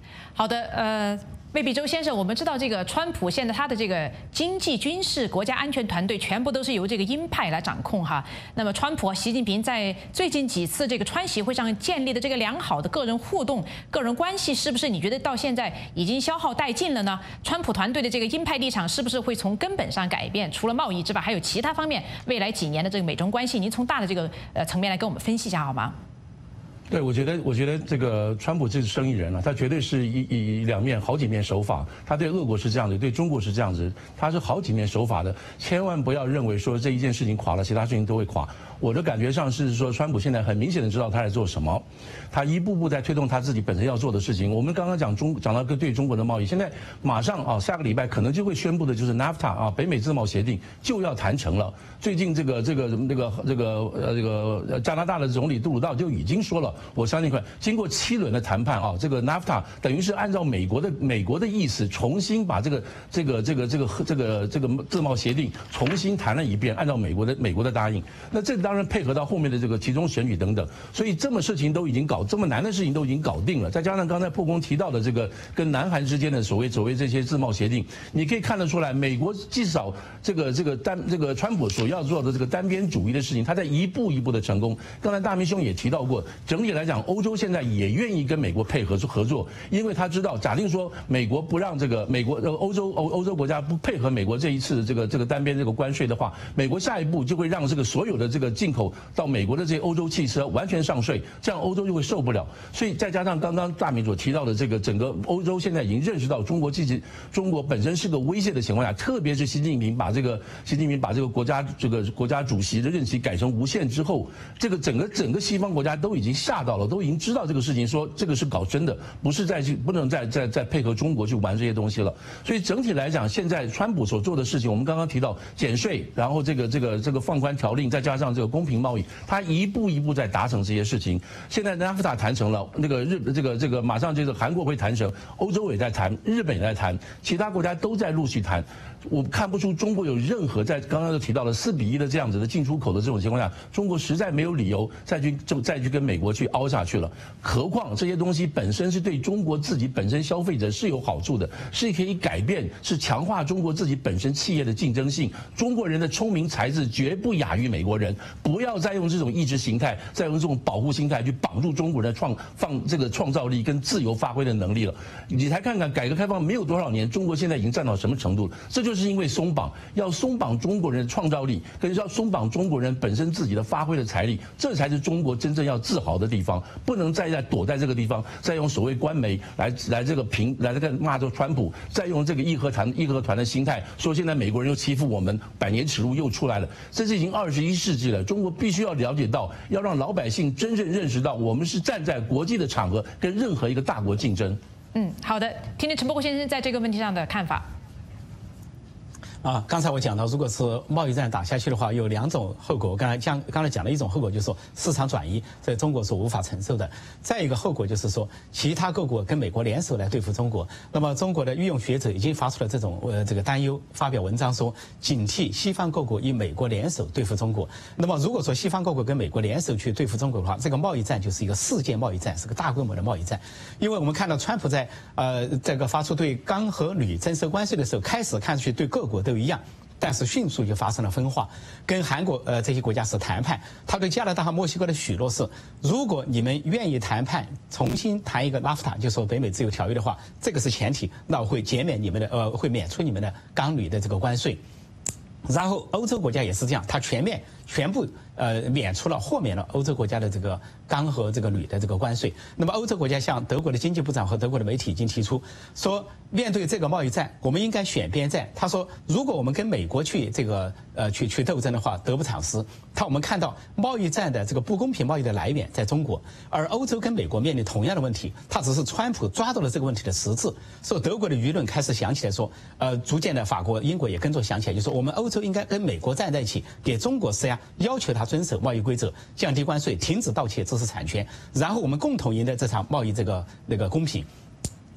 好的，呃。魏必洲先生，我们知道这个川普现在他的这个经济、军事、国家安全团队全部都是由这个鹰派来掌控哈。那么川普、习近平在最近几次这个川习会上建立的这个良好的个人互动、个人关系，是不是你觉得到现在已经消耗殆尽了呢？川普团队的这个鹰派立场是不是会从根本上改变？除了贸易之外，还有其他方面未来几年的这个美中关系，您从大的这个呃层面来跟我们分析一下好吗？ 对，我觉得，我觉得这个川普这是生意人啊，他绝对是一一两面好几面手法。他对俄国是这样子，对中国是这样子，他是好几面手法的。千万不要认为说这一件事情垮了，其他事情都会垮。我的感觉上是说，川普现在很明显的知道他在做什么，他一步步在推动他自己本身要做的事情。我们刚刚讲中讲到个对中国的贸易，现在马上啊，下个礼拜可能就会宣布的就是 NAFTA 啊，北美自贸协定就要谈成了。最近这个这个这个这个呃这个加拿大的总理杜鲁道就已经说了，我相信快经过七轮的谈判啊，这个 NAFTA 等于是按照美国的美国的意思，重新把这个这个这个这个这个这个自贸协定重新谈了一遍，按照美国的美国的答应。那这当然配合到后面的这个其中选举等等，所以这么事情都已经搞这么难的事情都已经搞定了，再加上刚才破空提到的这个跟南韩之间的所谓所谓这些自贸协定，你可以看得出来，美国至少这个这个单这个川普所要做的这个单边主义的事情，他在一步一步的成功。刚才大明兄也提到过，整体来讲，欧洲现在也愿意跟美国配合合作，因为他知道，假定说美国不让这个美国呃欧洲欧欧洲国家不配合美国这一次这个这个单边这个关税的话，美国下一步就会让这个所有的这个进口到美国的这些欧洲汽车完全上税，这样欧洲就会受不了。所以再加上刚刚大明所提到的这个整个欧洲现在已经认识到中国其实中国本身是个威胁的情况下，特别是习近平把这个习近平把这个国家这个国家主席的任期改成无限之后，这个整个整个西方国家都已经吓到了，都已经知道这个事情，说这个是搞真的，不是再去不能再再再配合中国去玩这些东西了。所以整体来讲，现在川普所做的事情，我们刚刚提到减税，然后这个这个这个放宽条令，再加上这个公平贸易，他一步一步在达成这些事情。现在 NAFTA 谈成了，那个日这个这个马上就是韩国会谈成，欧洲也在谈，日本也在谈，其他国家都在陆续谈。我看不出中国有任何在刚刚就提到了四比一的这样子的进出口的这种情况下，中国实在没有理由再去就再去跟美国去凹下去了。何况这些东西本身是对中国自己本身消费者是有好处的，是可以改变，是强化中国自己本身企业的竞争性。中国人的聪明才智绝不亚于美国人，不要再用这种意识形态，再用这种保护心态去绑住中国人的创放这个创造力跟自由发挥的能力了。你才看看改革开放没有多少年，中国现在已经占到什么程度了？这就就是因为松绑，要松绑中国人的创造力，跟要松绑中国人本身自己的发挥的财力，这才是中国真正要自豪的地方。不能再在躲在这个地方，再用所谓官媒来来这个评来这个骂着川普，再用这个义和团义和团的心态说现在美国人又欺负我们，百年耻辱又出来了。这是已经二十一世纪了，中国必须要了解到，要让老百姓真正认识到，我们是站在国际的场合跟任何一个大国竞争。 嗯，好的，听听陈伯虎先生在这个问题上的看法。 啊，刚才我讲到，如果是贸易战打下去的话，有两种后果。我刚才讲，刚才讲了一种后果，就是说市场转移，在中国是无法承受的。再一个后果就是说，其他各国跟美国联手来对付中国。那么，中国的御用学者已经发出了这种呃这个担忧，发表文章说，警惕西方各国与美国联手对付中国。那么，如果说西方各国跟美国联手去对付中国的话，这个贸易战就是一个世界贸易战，是个大规模的贸易战。因为我们看到川普在呃这个发出对钢和铝征收关税的时候，开始看上去对各国都一样，但是迅速就发生了分化，跟韩国呃这些国家是谈判。他对加拿大和墨西哥的许诺是，如果你们愿意谈判，重新谈一个 NAFTA， 就说北美自由条约的话，这个是前提，那我会减免你们的呃会免除你们的钢铝的这个关税。然后欧洲国家也是这样，它全面全部呃免除了豁免了欧洲国家的这个钢和这个铝的这个关税。那么欧洲国家像德国的经济部长和德国的媒体已经提出说，面对这个贸易战，我们应该选边站。他说，如果我们跟美国去这个呃去去斗争的话，得不偿失。他我们看到贸易战的这个不公平贸易的来源在中国，而欧洲跟美国面临同样的问题。他只是川普抓到了这个问题的实质，所以德国的舆论开始想起来说，呃，逐渐的法国、英国也跟着想起来，就说我们欧洲应该跟美国站在一起，给中国施压，要求他遵守贸易规则，降低关税，停止盗窃知识产权，然后我们共同赢得这场贸易这个那个公平。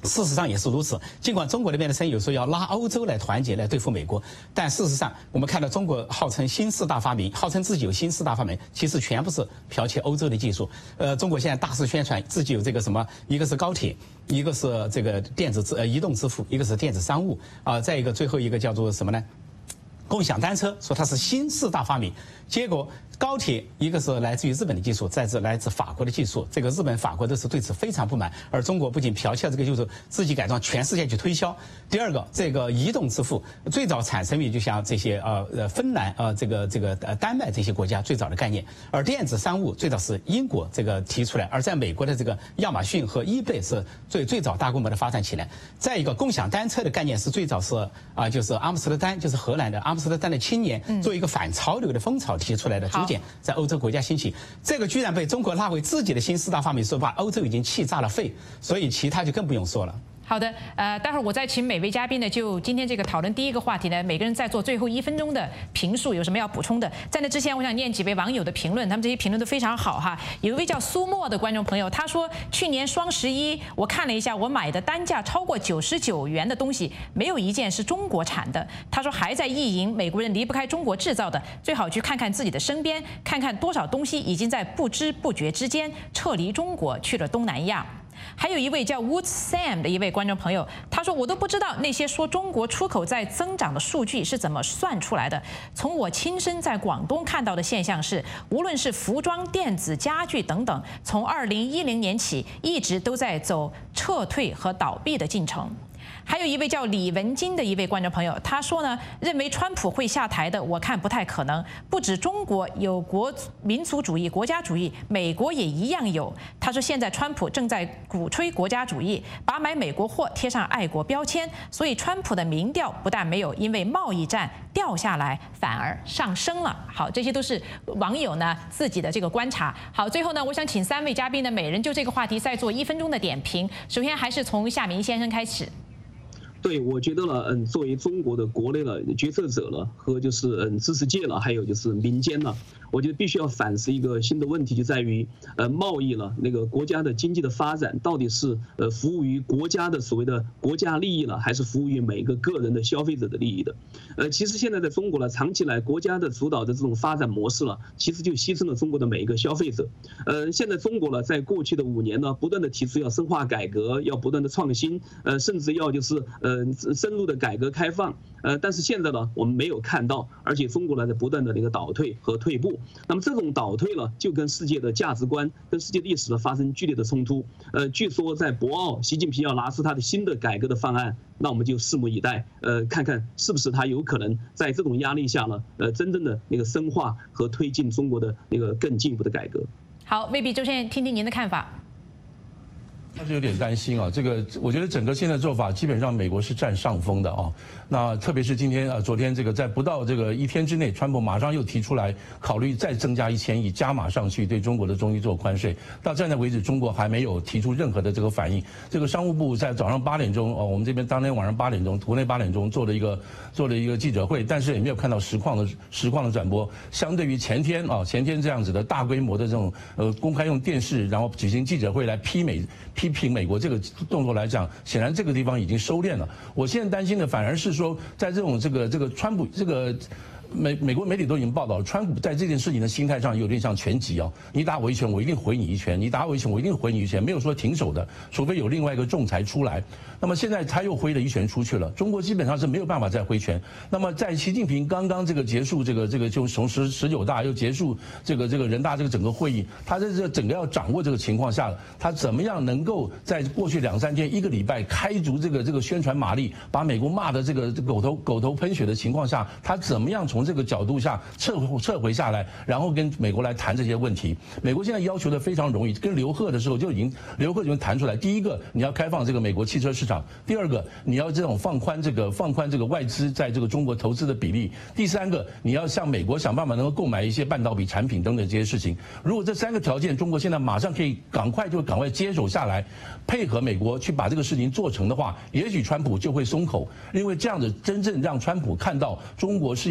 事实上也是如此。尽管中国那边的声音有时候要拉欧洲来团结来对付美国，但事实上我们看到中国号称新四大发明，号称自己有新四大发明，其实全部是剽窃欧洲的技术。呃，中国现在大肆宣传自己有这个什么，一个是高铁，一个是这个电子支呃移动支付，一个是电子商务啊、呃，再一个最后一个叫做什么呢？共享单车，说它是新四大发明，结果高铁一个是来自于日本的技术，再是来自法国的技术，这个日本、法国都是对此非常不满，而中国不仅剽窃这个技术，自己改装，全世界去推销。第二个，这个移动支付最早产生于就像这些呃呃芬兰呃这个这个呃丹麦这些国家最早的概念，而电子商务最早是英国这个提出来，而在美国的这个亚马逊和 eBay 是最最早大规模的发展起来。再一个，共享单车的概念是最早是啊、呃、就是阿姆斯特丹，就是荷兰的阿姆斯特丹的青年做一个反潮流的风潮提出来的，逐渐在欧洲国家兴起。这个居然被中国拉为自己的新四大发明，说把欧洲已经气炸了肺，所以其他就更不用说了。 好的，呃，待会儿我再请每位嘉宾呢，就今天这个讨论第一个话题呢，每个人再做最后一分钟的评述，有什么要补充的？在那之前，我想念几位网友的评论，他们这些评论都非常好哈。有一位叫苏沫的观众朋友，他说，去年双十一我看了一下，我买的单价超过九十九元的东西，没有一件是中国产的。他说还在意淫美国人离不开中国制造的，最好去看看自己的身边，看看多少东西已经在不知不觉之间撤离中国去了东南亚。还有一位叫 Woods Sam 的一位观众朋友，他说我都不知道那些说中国出口在增长的数据是怎么算出来的。从我亲身在广东看到的现象是，无论是服装、电子、家具等等，从二零一零年起一直都在走撤退和倒闭的进程。还有一位叫李文金的一位观众朋友，他说呢，认为川普会下台的，我看不太可能。不止中国有国民族主义、国家主义，美国也一样有。他说，现在川普正在鼓吹国家主义，把买美国货贴上爱国标签，所以川普的民调不但没有因为贸易战掉下来，反而上升了。好，这些都是网友呢自己的这个观察。好，最后呢，我想请三位嘉宾呢，每人就这个话题再做一分钟的点评。首先还是从夏明先生开始。 对，我觉得呢，嗯，作为中国的国内的决策者了和就是嗯知识界了，还有就是民间了，我觉得必须要反思一个新的问题，就在于呃贸易了，那个国家的经济的发展到底是呃服务于国家的所谓的国家利益了，还是服务于每个个人的消费者的利益的？呃，其实现在在中国呢，长期以来国家的主导的这种发展模式了，其实就牺牲了中国的每一个消费者。呃，现在中国呢，在过去的五年呢，不断的提出要深化改革，要不断的创新，呃，甚至要就是呃。呃，深入的改革开放，呃，但是现在呢，我们没有看到，而且中国呢在不断的那个倒退和退步。那么这种倒退呢，就跟世界的价值观、跟世界历史呢发生剧烈的冲突。呃，据说在博鳌，习近平要拿出他的新的改革的方案，那我们就拭目以待，呃，看看是不是他有可能在这种压力下呢，呃，真正的那个深化和推进中国的那个更进一步的改革。 好，未必周先生，听听您的看法。 但是有点担心啊，这个我觉得整个现在做法基本上美国是占上风的啊。那特别是今天啊，昨天这个在不到这个一天之内，川普马上又提出来考虑再增加一千亿，加码上去对中国的中医做宽税。到现在为止，中国还没有提出任何的这个反应。这个商务部在早上八点钟哦，我们这边当天晚上八点钟，国内八点钟做了一个做了一个记者会，但是也没有看到实况的实况的转播。相对于前天啊，前天这样子的大规模的这种呃公开用电视，然后举行记者会来批美。批评美国这个动作来讲，显然这个地方已经收敛了。我现在担心的反而是说，在这种这个这个川普这个。美美国媒体都已经报道，川普在这件事情的心态上有点像拳击哦，你打我一拳，我一定回你一拳；你打我一拳，我一定回你一拳，没有说停手的，除非有另外一个仲裁出来。那么现在他又挥了一拳出去了，中国基本上是没有办法再挥拳。那么在习近平刚刚这个结束这个这个就从十十九大又结束这个这个人大这个整个会议，他在这整个要掌握这个情况下，他怎么样能够在过去两三天一个礼拜开足这个这个宣传马力，把美国骂的这个狗头狗头喷血的情况下，他怎么样从这个角度下撤撤回下来，然后跟美国来谈这些问题。美国现在要求的非常容易，跟刘鹤的时候就已经刘鹤就已经谈出来。第一个，你要开放这个美国汽车市场；第二个，你要这种放宽这个放宽这个外资在这个中国投资的比例；第三个，你要向美国想办法能够购买一些半导体产品等等这些事情。如果这三个条件中国现在马上可以赶快就赶快接手下来，配合美国去把这个事情做成的话，也许川普就会松口，因为这样子真正让川普看到中国是有诚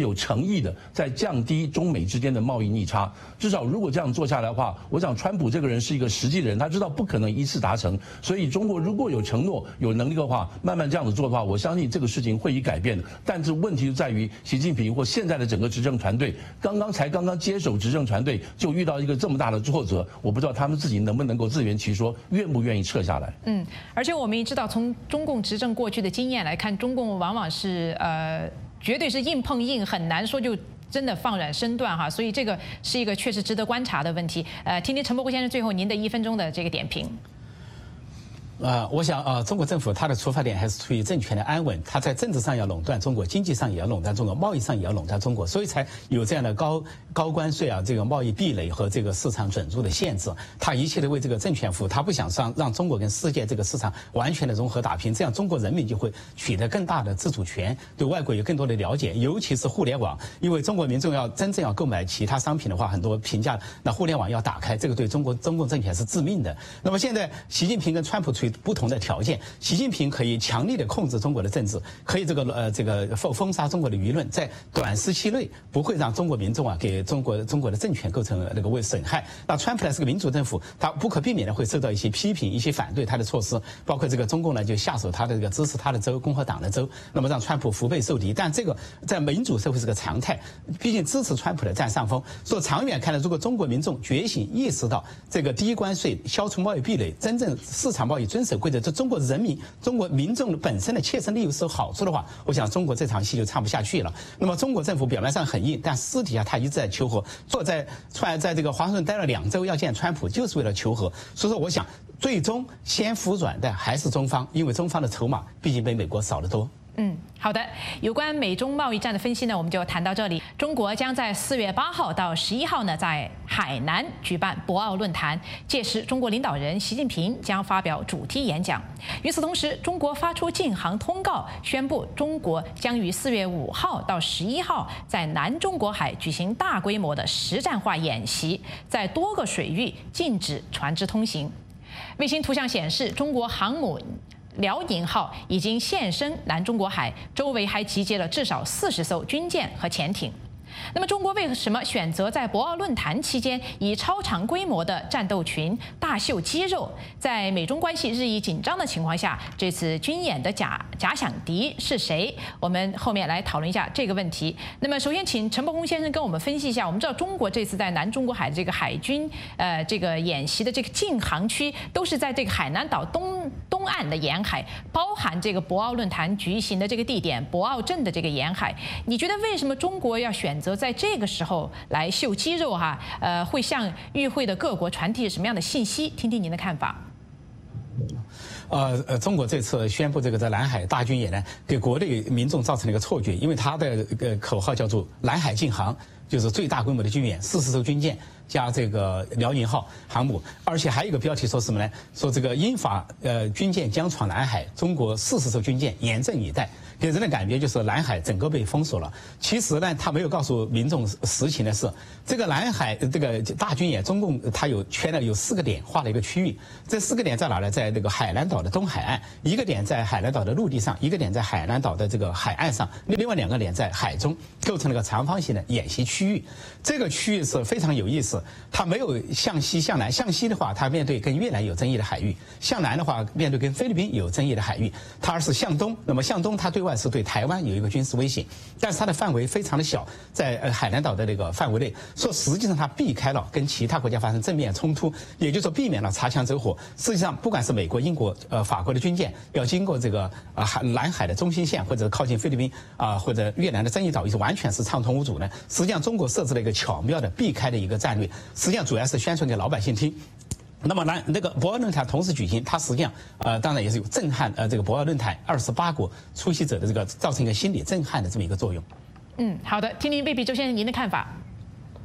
意的在降低中美之间的贸易逆差。至少如果这样做下来的话，我想川普这个人是一个实际的人，他知道不可能一次达成，所以中国如果有承诺、有能力的话，慢慢这样子做的话，我相信这个事情会以改变的。但是问题就在于习近平或现在的整个执政团队，刚刚才刚刚接手执政团队就遇到一个这么大的挫折，我不知道他们自己能不能够自圆其说，愿不愿意撤下来。 嗯，而且我们也知道，从中共执政过去的经验来看，中共往往是呃，绝对是硬碰硬，很难说就真的放软身段哈，所以这个是一个确实值得观察的问题。呃，听听陈伯虎先生最后您的一分钟的这个点评。 呃，我想呃，中国政府它的出发点还是出于政权的安稳，它在政治上要垄断中国，经济上也要垄断中国，贸易上也要垄断中国，所以才有这样的高高关税啊，这个贸易壁垒和这个市场准入的限制。它一切都为这个政权服务，它不想让让中国跟世界这个市场完全的融合打拼，这样中国人民就会取得更大的自主权，对外国有更多的了解，尤其是互联网，因为中国民众要真正要购买其他商品的话，很多评价那互联网要打开，这个对中国中共政权是致命的。那么现在习近平跟川普处于不同的条件，习近平可以强力的控制中国的政治，可以这个呃这个封封杀中国的舆论，在短时期内不会让中国民众啊给中国中国的政权构成那个为损害。那川普呢是个民主政府，他不可避免的会受到一些批评、一些反对他的措施，包括这个中共呢就下手他的这个支持他的州共和党的州，那么让川普腹背受敌。但这个在民主社会是个常态，毕竟支持川普的占上风。所以长远看来，如果中国民众觉醒意识到这个低关税、消除贸易壁垒、真正市场贸易遵守规则，这中国人民、中国民众本身的切身利益是有好处的话，我想中国这场戏就唱不下去了。那么中国政府表面上很硬，但私底下他一直在求和。坐在川在这个华盛顿待了两周，要见川普就是为了求和。所以说，我想最终先服软的还是中方，因为中方的筹码毕竟比美国少得多。 嗯，好的。有关美中贸易战的分析呢，我们就谈到这里。中国将在四月八号到十一号呢，在海南举办博鳌论坛，届时中国领导人习近平将发表主题演讲。与此同时，中国发出禁航通告，宣布中国将于四月五号到十一号在南中国海举行大规模的实战化演习，在多个水域禁止船只通行。卫星图像显示，中国航母辽宁号已经现身南中国海，周围还集结了至少四十艘军舰和潜艇。那么，中国为什么选择在博鳌论坛期间以超长规模的战斗群大秀肌肉？在美中关系日益紧张的情况下，这次军演的假假想敌是谁？我们后面来讨论一下这个问题。那么，首先请陈伯宏先生跟我们分析一下。我们知道，中国这次在南中国海的这个海军呃这个演习的这个禁航区，都是在这个海南岛东东岸的沿海，包含这个博鳌论坛举行的这个地点博鳌镇的这个沿海。你觉得为什么中国要选择在这个时候来秀肌肉哈？呃，会向与会的各国传递什么样的信息？听听您的看法。 呃呃，中国这次宣布这个在南海大军演呢，给国内民众造成了一个错觉，因为它的呃口号叫做南海禁航，就是最大规模的军演，四十艘军舰加这个辽宁号航母，而且还有一个标题说什么呢？说这个英法呃军舰将闯南海，中国四十艘军舰严阵以待。给人的感觉就是南海整个被封锁了。其实呢，他没有告诉民众实情的是，这个南海这个大军演，中共它有圈了有四个点，画了一个区域。这四个点在哪呢？在这个海南岛的东海岸，一个点在海南岛的陆地上，一个点在海南岛的这个海岸上，另外两个点在海中，构成了个长方形的演习区域。这个区域是非常有意思，它没有向西向南，向西的话，它面对跟越南有争议的海域；向南的话，面对跟菲律宾有争议的海域。它是向东，那么向东它对外是对台湾有一个军事威胁，但是它的范围非常的小，在呃海南岛的这个范围内，说实际上它避开了跟其他国家发生正面冲突，也就是说避免了擦枪走火。实际上，不管是美国、英国、呃法国的军舰要经过这个啊海南海的中心线，或者靠近菲律宾啊或者越南的争议岛，也是完全是畅通无阻的。实际上，中国设置了一个巧妙的避开的一个战略，实际上主要是宣传给老百姓听。那么呢，那个博鳌论坛同时举行，它实际上呃，当然也是有震撼呃这个博鳌论坛二十八国出席者的这个造成一个心理震撼的这么一个作用。 嗯，好的，听听贝比周先生您的看法。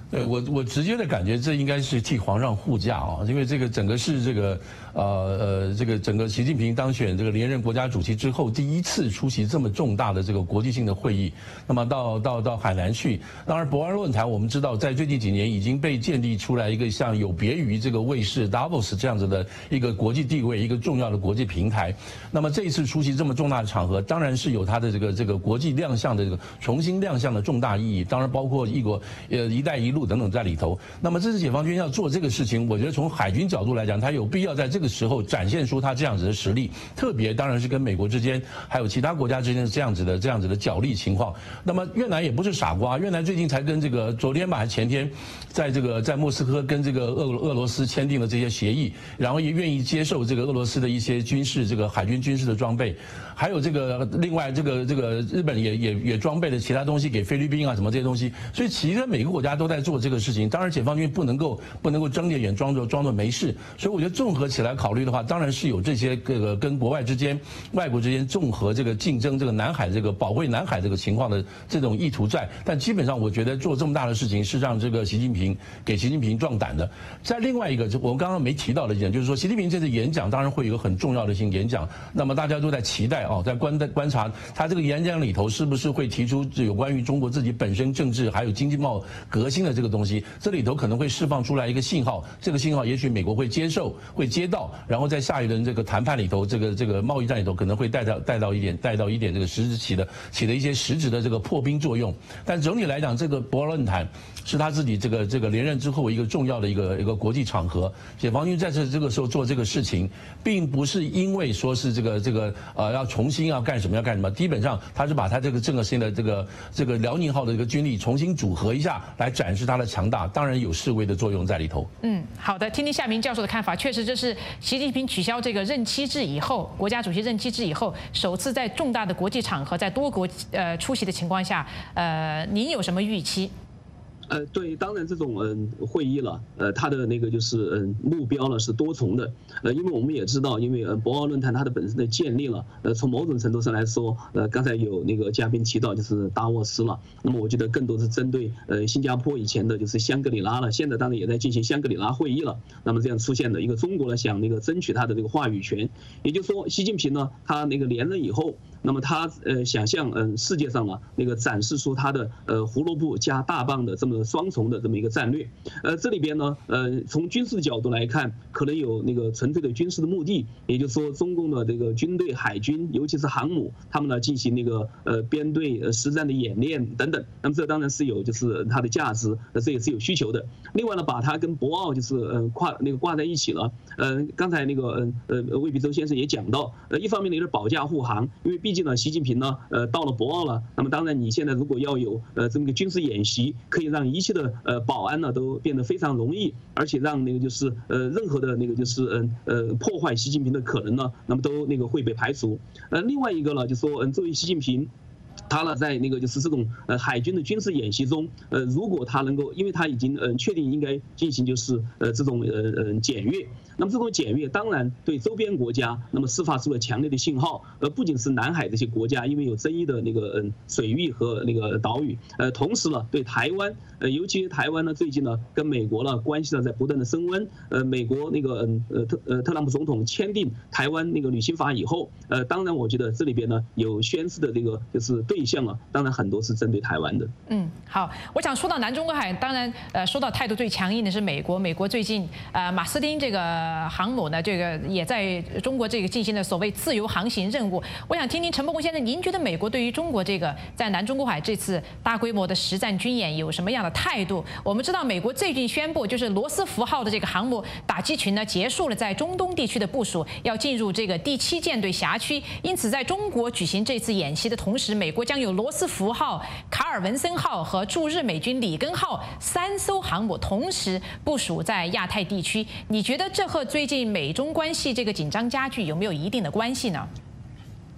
对我，我直接的感觉，这应该是替皇上护驾啊，因为这个整个是这个，呃呃，这个整个习近平当选这个连任国家主席之后，第一次出席这么重大的这个国际性的会议。那么到到到海南去，当然博鳌论坛我们知道，在最近几年已经被建立出来一个像有别于这个卫士 Davos 这样子的一个国际地位，一个重要的国际平台。那么这一次出席这么重大的场合，当然是有它的这个这个国际亮相的这个重新亮相的重大意义，当然包括一国呃“一带一路”等等在里头。那么这次解放军要做这个事情，我觉得从海军角度来讲，它有必要在这个时候展现出它这样子的实力，特别当然是跟美国之间还有其他国家之间的这样子的这样子的角力情况。那么越南也不是傻瓜，越南最近才跟这个昨天吧还前天，在这个在莫斯科跟这个俄俄罗斯签订了这些协议，然后也愿意接受这个俄罗斯的一些军事这个海军军事的装备。还有这个另外这个这个日本也也也装备了其他东西给菲律宾啊什么这些东西，所以其实每个国家都在做这个事情。当然解放军不能够不能够睁着眼装作装作没事，所以我觉得综合起来考虑的话，当然是有这些这个跟国外之间外国之间综合这个竞争这个南海这个保卫南海这个情况的这种意图在。但基本上我觉得做这么大的事情是让这个习近平给习近平壮胆的。在另外一个我们刚刚没提到的一点，就是说习近平这次演讲当然会有一个很重要的一些演讲，那么大家都在期待哦，在观观察他这个演讲里头是不是会提出有关于中国自己本身政治还有经济贸革新的这个东西，这里头可能会释放出来一个信号，这个信号也许美国会接受会接到，然后在下一轮这个谈判里头，这个这个贸易战里头可能会带到带到一点带到一点这个实质起的起的一些实质的这个破冰作用。但整体来讲，这个博鳌论坛是他自己这个这个连任之后一个重要的一个一个国际场合，解放军在这这个时候做这个事情，并不是因为说是这个这个呃要重新要干什么要干什么，基本上他是把他这个整个性的这个这个辽宁号的这个军力重新组合一下，来展示它的强大，当然有示威的作用在里头。 嗯，好的，听听夏明教授的看法，确实这是习近平取消这个任期制以后，国家主席任期制以后，首次在重大的国际场合，在多国呃出席的情况下，呃，您有什么预期？ 呃，对，当然这种嗯会议了，呃，它的那个就是嗯目标呢是多重的，呃，因为我们也知道，因为呃博鳌论坛它的本身的建立了，呃，从某种程度上来说，呃，刚才有那个嘉宾提到就是达沃斯了，那么我觉得更多是针对呃新加坡以前的就是香格里拉了，现在当然也在进行香格里拉会议了，那么这样出现的一个中国呢想那个争取它的这个话语权，也就是说习近平呢他那个连任以后，那么他呃想向嗯世界上呢那个展示出他的呃胡萝卜加大棒的这么双重的这么一个战略，呃，这里边呢，呃，从军事的角度来看，可能有那个纯粹的军事的目的，也就是说，中共的这个军队、海军，尤其是航母，他们呢进行那个呃编队呃实战的演练等等，那么这当然是有就是它的价值，呃，这也是有需求的。另外呢，把它跟博鳌就是呃跨那个挂在一起了，呃，刚才那个呃呃魏必洲先生也讲到，呃，一方面呢是保驾护航，因为毕竟呢，习近平呢，呃，到了博鳌了，那么当然你现在如果要有呃这么一个军事演习，可以让一切的呃保安呢都变得非常容易，而且让那个就是呃任何的那个就是嗯呃破坏习近平的可能呢，那么都那个会被排除。呃，另外一个呢，就说嗯作为习近平。他呢，在那个就是这种呃海军的军事演习中，呃，如果他能够，因为他已经呃确定应该进行就是呃这种呃呃检阅，那么这种检阅当然对周边国家，那么释发出了强烈的信号，呃，不仅是南海这些国家，因为有争议的那个嗯水域和那个岛屿，呃，同时呢，对台湾，呃，尤其台湾呢最近呢跟美国呢关系呢在不断的升温，呃，美国那个嗯呃特呃特朗普总统签订台湾那个旅行法以后，呃，当然我觉得这里边呢有宣示的这个就是对。对象啊，当然很多是针对台湾的。 嗯，好，我想说到南中国海，当然呃，说到态度最强硬的是美国。美国最近呃，马斯汀这个航母呢，这个也在中国这个进行了所谓自由航行任务。我想听听陈伯公先生，您觉得美国对于中国这个在南中国海这次大规模的实战军演有什么样的态度？我们知道美国最近宣布，就是罗斯福号的这个航母打击群呢，结束了在中东地区的部署，要进入这个第七舰队辖区。因此，在中国举行这次演习的同时，美国将有罗斯福号、卡尔文森号和驻日美军里根号三艘航母同时部署在亚太地区。你觉得这和最近美中关系这个紧张加剧有没有一定的关系呢？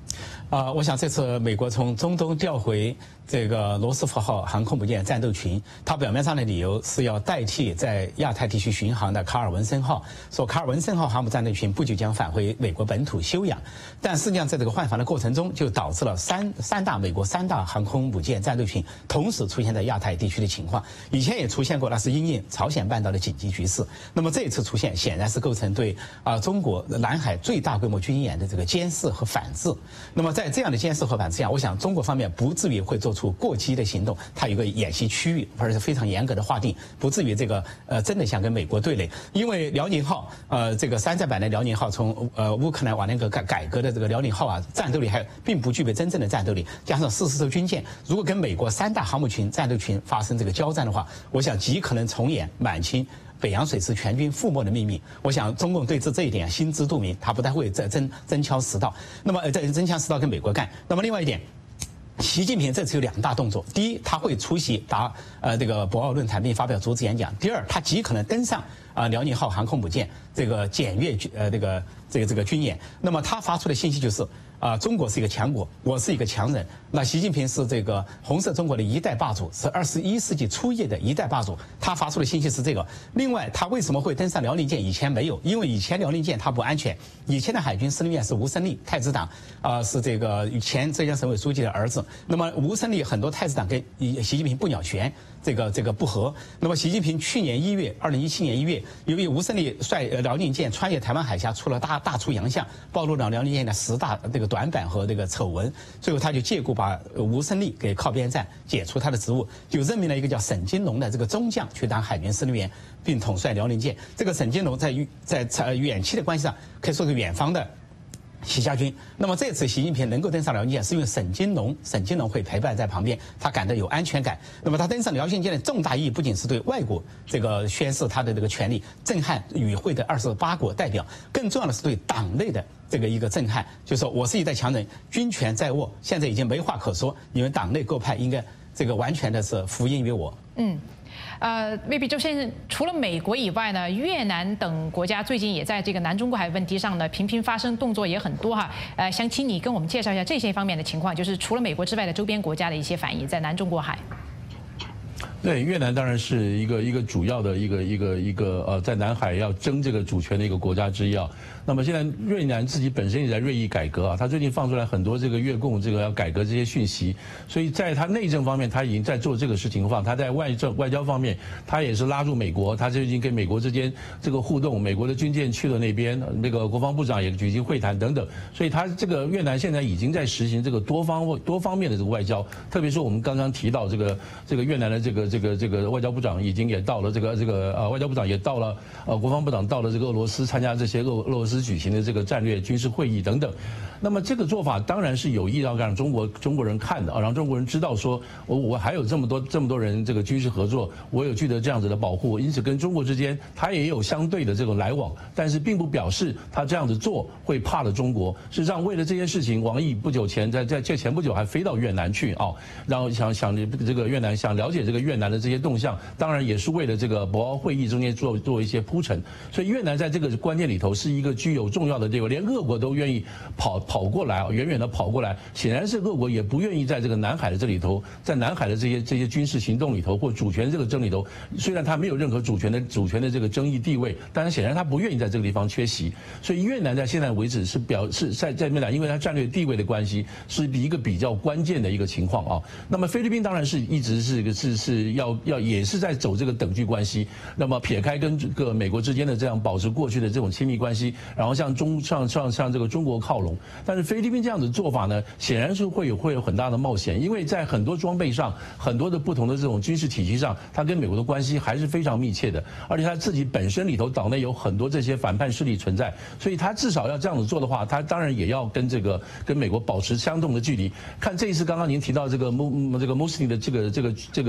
啊，我想这次美国从中东调回这个罗斯福号航空母舰战斗群，它表面上的理由是要代替在亚太地区巡航的卡尔文森号，说卡尔文森号航母战斗群不久将返回美国本土休养。但实际上在这个换防的过程中，就导致了三三大美国三大航空母舰战斗群同时出现在亚太地区的情况。以前也出现过，那是因应朝鲜半岛的紧急局势。那么这一次出现，显然是构成对啊中国南海最大规模军演的这个监视和反制。那么在这样的监视和反制下，我想中国方面不至于会做出过激的行动，它有个演习区域，而且非常严格的划定，不至于这个呃真的想跟美国对垒。因为辽宁号呃这个山寨版的辽宁号从呃乌克兰瓦良格改改革的这个辽宁号啊，战斗力还并不具备真正的战斗力，加上四十艘军舰，如果跟美国三大航母群战斗群发生这个交战的话，我想极可能重演满清北洋水师全军覆没的秘密。我想中共对这这一点心知肚明，他不太会再真真枪实弹。那么呃真真枪实弹跟美国干。那么另外一点，习近平这次有两大动作：第一，他会出席达呃这个博鳌论坛并发表主旨演讲；第二，他极可能登上啊辽宁号航空母舰这个检阅呃这个这个这个军演。那么他发出的信息就是。啊，中国是一个强国，我是一个强人。那习近平是这个红色中国的一代霸主，是二十一世纪初叶的一代霸主。他发出的信息是这个。另外，他为什么会登上辽宁舰？以前没有，因为以前辽宁舰它不安全。以前的海军司令员是吴胜利，太子党啊、呃，是这个前浙江省委书记的儿子。那么吴胜利很多太子党跟习近平不鸟权。这个这个不和，那么习近平去年一月，二零一七年一月，由于吴胜利率辽宁舰穿越台湾海峡出了大大出洋相，暴露了辽宁舰的十大这个短板和这个丑闻，最后他就借故把吴胜利给靠边站，解除他的职务，就任命了一个叫沈金龙的这个中将去当海军司令员，并统帅辽宁舰。这个沈金龙在在在远期的关系上可以说是远方的习家军。那么这次习近平能够登上辽宁舰，是因为沈金龙，沈金龙会陪伴在旁边，他感到有安全感。那么他登上辽宁舰的重大意义，不仅是对外国这个宣示他的这个权利，震撼与会的二十八国代表，更重要的是对党内的这个一个震撼，就是说我是一代强人，军权在握，现在已经没话可说，你们党内各派应该这个完全的是服膺于我。 嗯。呃，未必周先生，除了美国以外呢，越南等国家最近也在这个南中国海问题上呢频频发生，动作也很多哈。呃，想请你跟我们介绍一下这些方面的情况，就是除了美国之外的周边国家的一些反应，在南中国海。 对，越南当然是一个一个主要的一个一个一个呃，在南海要争这个主权的一个国家之一啊。那么现在越南自己本身也在锐意改革啊，他最近放出来很多这个越共这个要改革这些讯息，所以在他内政方面他已经在做这个事情况，他在外政外交方面他也是拉住美国，他最近跟美国之间这个互动，美国的军舰去了那边，那个国防部长也举行会谈等等，所以他这个越南现在已经在实行这个多方多方面的这个外交，特别是我们刚刚提到这个这个越南的这个这个这个外交部长已经也到了这个这个呃外交部长也到了呃国防部长到了这个俄罗斯参加这些俄俄罗斯举行的这个战略军事会议等等，那么这个做法当然是有意要让中国中国人看的啊，让中国人知道说我我还有这么多这么多人这个军事合作，我有取得这样子的保护，因此跟中国之间他也有相对的这种来往，但是并不表示他这样子做会怕了中国。事实上，为了这件事情，王毅不久前在在在前不久还飞到越南去啊，然后想想这个越南想了解这个越南的这些动向，当然也是为了这个博鳌会议中间做做一些铺陈。所以越南在这个关键里头是一个具有重要的地位，连俄国都愿意跑跑过来啊，远远的跑过来，显然是俄国也不愿意在这个南海的这里头，在南海的这些这些军事行动里头或主权这个争里头，虽然他没有任何主权的主权的这个争议地位，但是显然他不愿意在这个地方缺席。所以越南在现在为止是表是在在越南，因为它战略地位的关系，是一个比较关键的一个情况啊。那么菲律宾当然是一直是是是要要也是在走这个等距关系，那么撇开跟这个美国之间的这样保持过去的这种亲密关系，然后向中向向向这个中国靠拢。但是菲律宾这样子做法呢，显然是会有会有很大的冒险，因为在很多装备上，很多的不同的这种军事体系上，它跟美国的关系还是非常密切的，而且它自己本身里头岛内有很多这些反叛势力存在，所以它至少要这样子做的话，它当然也要跟这个跟美国保持相同的距离。看这一次刚刚您提到这个穆这个穆斯林的这个这个这个军舰。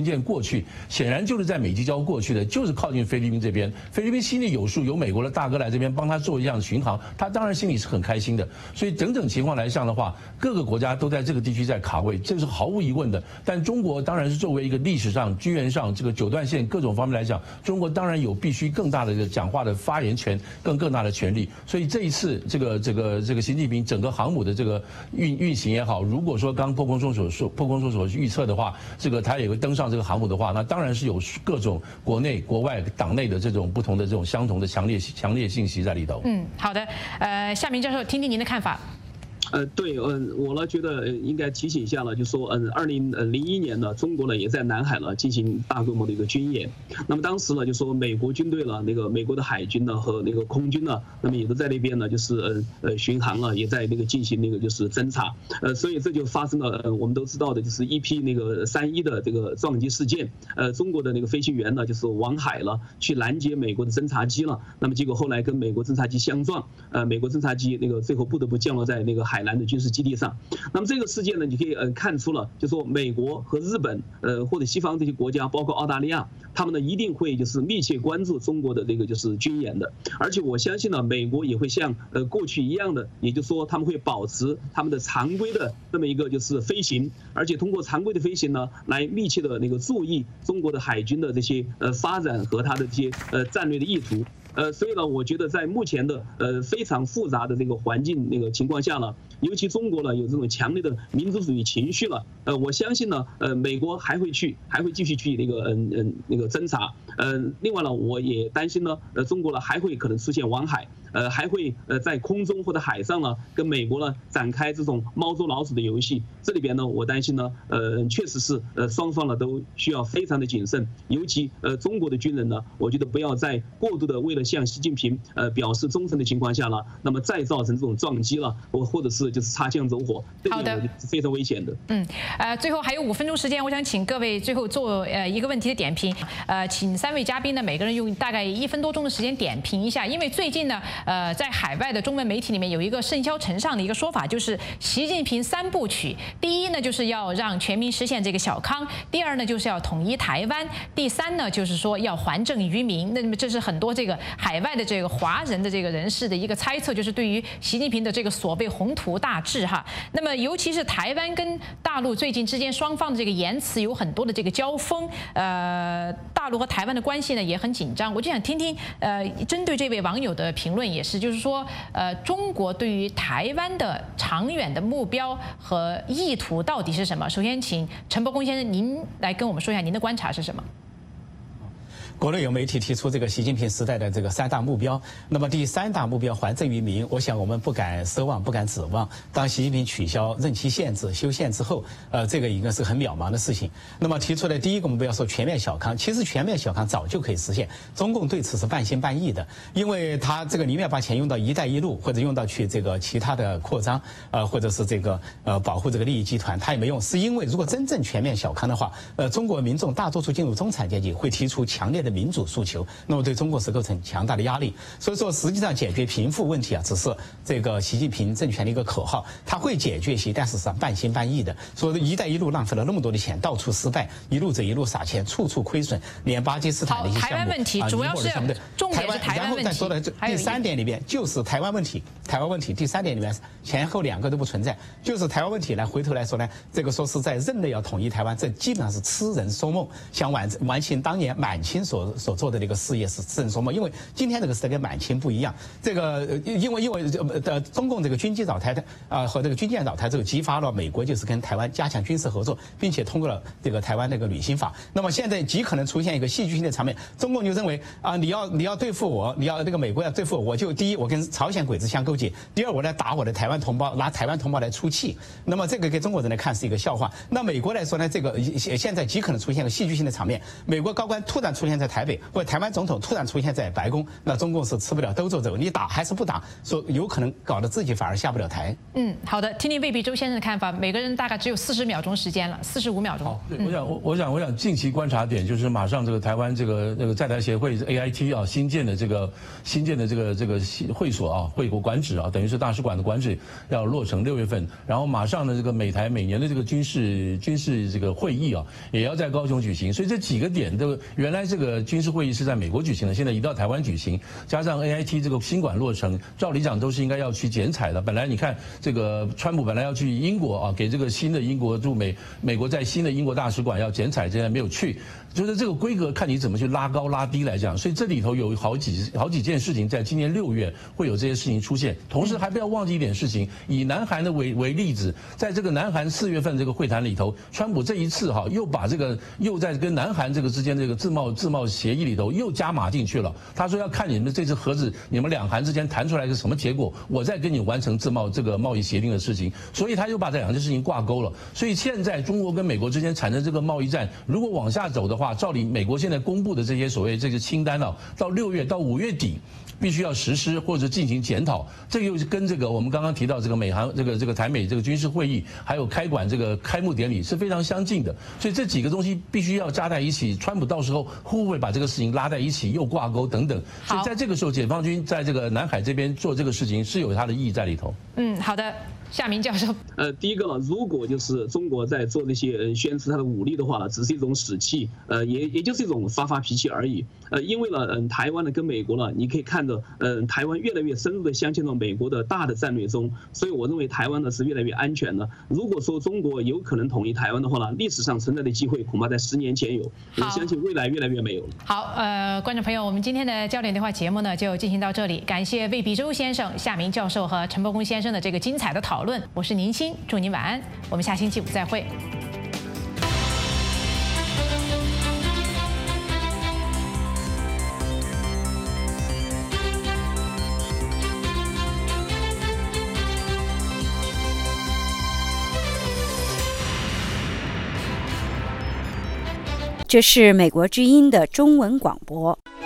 舰过去，显然就是在美济礁过去的，就是靠近菲律宾这边。菲律宾心里有数，有美国的大哥来这边帮他做一样巡航，他当然心里是很开心的。所以整整情况来上的话，各个国家都在这个地区在卡位，这是毫无疑问的。但中国当然是作为一个历史上、军援上这个九段线各种方面来讲，中国当然有必须更大的这个讲话的发言权，更更大的权利。所以这一次这个这个这个习近平整个航母的这个运运行也好，如果说刚破空中所说破空中所预测的话，这个他也会登上这个航母的话，那当然是有各种国内国外党内的这种不同的这种相同的强烈强烈信息在里头。 嗯，好的，呃，夏明教授，听听您的看法。 呃，对，嗯，我呢觉得应该提醒一下了，就说，嗯，二零零一年呢，中国呢也在南海呢进行大规模的一个军演。那么当时呢，就说美国军队呢，那个美国的海军呢和那个空军呢，那么也都在那边呢，就是呃呃巡航了，也在那个进行那个就是侦察。呃，所以这就发生了，呃，我们都知道的，就是一批那个三一的这个撞击事件。呃，中国的那个飞行员呢，就是往海了去拦截美国的侦察机了。那么结果后来跟美国侦察机相撞，呃，美国侦察机那个最后不得不降落在那个海南的军事基地上。那么这个事件呢，你可以呃看出了，就说美国和日本呃或者西方这些国家，包括澳大利亚，他们呢一定会就是密切关注中国的这个就是军演的。而且我相信呢，美国也会像呃过去一样的，也就是说他们会保持他们的常规的这么一个就是飞行，而且通过常规的飞行呢，来密切的那个注意中国的海军的这些呃发展和它的这些呃战略的意图。呃，所以呢，我觉得在目前的呃非常复杂的这个环境那个情况下呢，尤其中国呢有这种强烈的民族主义情绪了，呃，我相信呢，呃，美国还会去，还会继续去那个嗯嗯那个侦查，呃，另外呢，我也担心呢，呃，中国呢还会可能出现往海。呃，还会呃在空中或者海上呢，跟美国呢展开这种猫捉老鼠的游戏。这里边呢，我担心呢，呃，确实是呃双方呢都需要非常的谨慎，尤其呃中国的军人呢，我觉得不要在过度的为了向习近平呃表示忠诚的情况下呢，那么再造成这种撞击了，或或者是就是擦枪走火，这个是非常危险的。 嗯，呃，最后还有五分钟时间，我想请各位最后做呃一个问题的点评。呃，请三位嘉宾呢，每个人用大概一分多钟的时间点评一下，因为最近呢。呃，在海外的中文媒体里面有一个甚嚣尘上的一个说法，就是习近平三部曲。第一呢，就是要让全民实现这个小康；第二呢，就是要统一台湾；第三呢，就是说要还政于民。那么这是很多这个海外的这个华人的这个人士的一个猜测，就是对于习近平的这个所谓宏图大志哈。那么尤其是台湾跟大陆最近之间双方的这个言辞有很多的这个交锋，呃，大陆和台湾的关系呢也很紧张。我就想听听呃，针对这位网友的评论也是。就是说，呃，中国对于台湾的长远的目标和意图到底是什么？首先，请陈伯公先生您来跟我们说一下您的观察是什么。 国内有媒体提出这个习近平时代的这个三大目标，那么第三大目标还政于民，我想我们不敢奢望，不敢指望。当习近平取消任期限制、修宪之后，呃，这个应该是很渺茫的事情。那么提出的第一个目标说全面小康，其实全面小康早就可以实现，中共对此是半信半疑的，因为他这个宁愿把钱用到“一带一路”或者用到去这个其他的扩张，呃，或者是这个呃保护这个利益集团，他也没用。是因为如果真正全面小康的话，呃，中国民众大多数进入中产阶级会提出强烈的民主诉求，那么对中国是构成强大的压力。所以说，实际上解决贫富问题啊，只是这个习近平政权的一个口号，他会解决些，但是是半信半疑的。说“一带一路”浪费了那么多的钱，到处失败，一路走一路撒钱，处处亏损，连巴基斯坦的一些项目， 台湾问题主要是重点是台湾问题。 然后再说的第三点里面就是台湾问题，台湾问题第三点里面前后两个都不存在，就是台湾问题呢。回头来说呢，这个说是在任内要统一台湾，这基本上是痴人说梦，想完完成当年满清所所做的这个事业是痴人说梦。因为今天这个时代跟满清不一样，这个因为因为呃中共这个军机扰台的啊、呃、和这个军舰扰台之后，激发了美国就是跟台湾加强军事合作，并且通过了这个台湾那个旅行法。那么现在极可能出现一个戏剧性的场面，中共就认为啊、呃、你要你要对付我，你要这个美国要对付我，我就第一我跟朝鲜鬼子相勾结，第二我来打我的台湾同胞，拿台湾同胞来出气。那么这个给中国人来看是一个笑话。那美国来说呢，这个现在极可能出现个戏剧性的场面，美国高官突然出现在台北，或者台湾总统突然出现在白宫，那中共是吃不了兜着走，你打还是不打，说有可能搞得自己反而下不了台。 嗯，好的，听听魏必周先生的看法。每个人大概只有四十秒钟时间了，四十五秒钟。 好，对，我想我我想我想近期观察点就是马上这个台湾这个那个在台协会 A I T 啊新建的这个新建的这个这个会所啊会国馆址啊，等于是大使馆的馆址要落成六月份，然后马上呢这个美台每年的这个军事军事这个会议啊也要在高雄举行，所以这几个点都原来这个军事会议是在美国举行的，现在移到台湾举行，加上 A I T 这个新馆落成，照理讲都是应该要去剪彩的。本来你看这个川普本来要去英国啊，给这个新的英国驻美美国在新的英国大使馆要剪彩，现在没有去。就是这个规格看你怎么去拉高拉低来讲，所以这里头有好几好几件事情，在今年六月会有这些事情出现。同时还不要忘记一点事情，以南韩的为为例子，在这个南韩四月份这个会谈里头，川普这一次哈又把这个又在跟南韩这个之间这个自贸自贸协议里头又加码进去了。他说要看你们这次盒子，你们两韩之间谈出来是什么结果，我再跟你完成自贸这个贸易协定的事情。所以他又把这两件事情挂钩了。所以现在中国跟美国之间产生这个贸易战，如果往下走的话，照理美国现在公布的这些所谓这个清单啊，到六月到五月底必须要实施或者进行检讨。这个又是跟这个我们刚刚提到这个美韩这个这个台美这个军事会议，还有开馆这个开幕典礼是非常相近的。所以这几个东西必须要加在一起。川普到时候会不会把这个事情拉在一起又挂钩等等？所以在这个时候，解放军在这个南海这边做这个事情是有它的意义在里头。 嗯，好的。夏明教授， 呃，第一个呢，如果就是中国在做那些呃宣示它的武力的话呢，只是一种使气，呃，也也就是一种发发脾气而已。呃，因为呢，嗯，台湾呢跟美国呢，你可以看到，嗯，台湾越来越深入的镶嵌到美国的大的战略中，所以我认为台湾呢是越来越安全的。如果说中国有可能统一台湾的话呢，历史上存在的机会恐怕在十年前有，我相信未来越来越没有了。 好，呃，观众朋友，我们今天的焦点对话节目呢就进行到这里，感谢魏必周先生、夏明教授和陈伯公先生的这个精彩的讨论，我是宁。祝您晚安，我们下星期五再会。 这是美国之音的中文广播。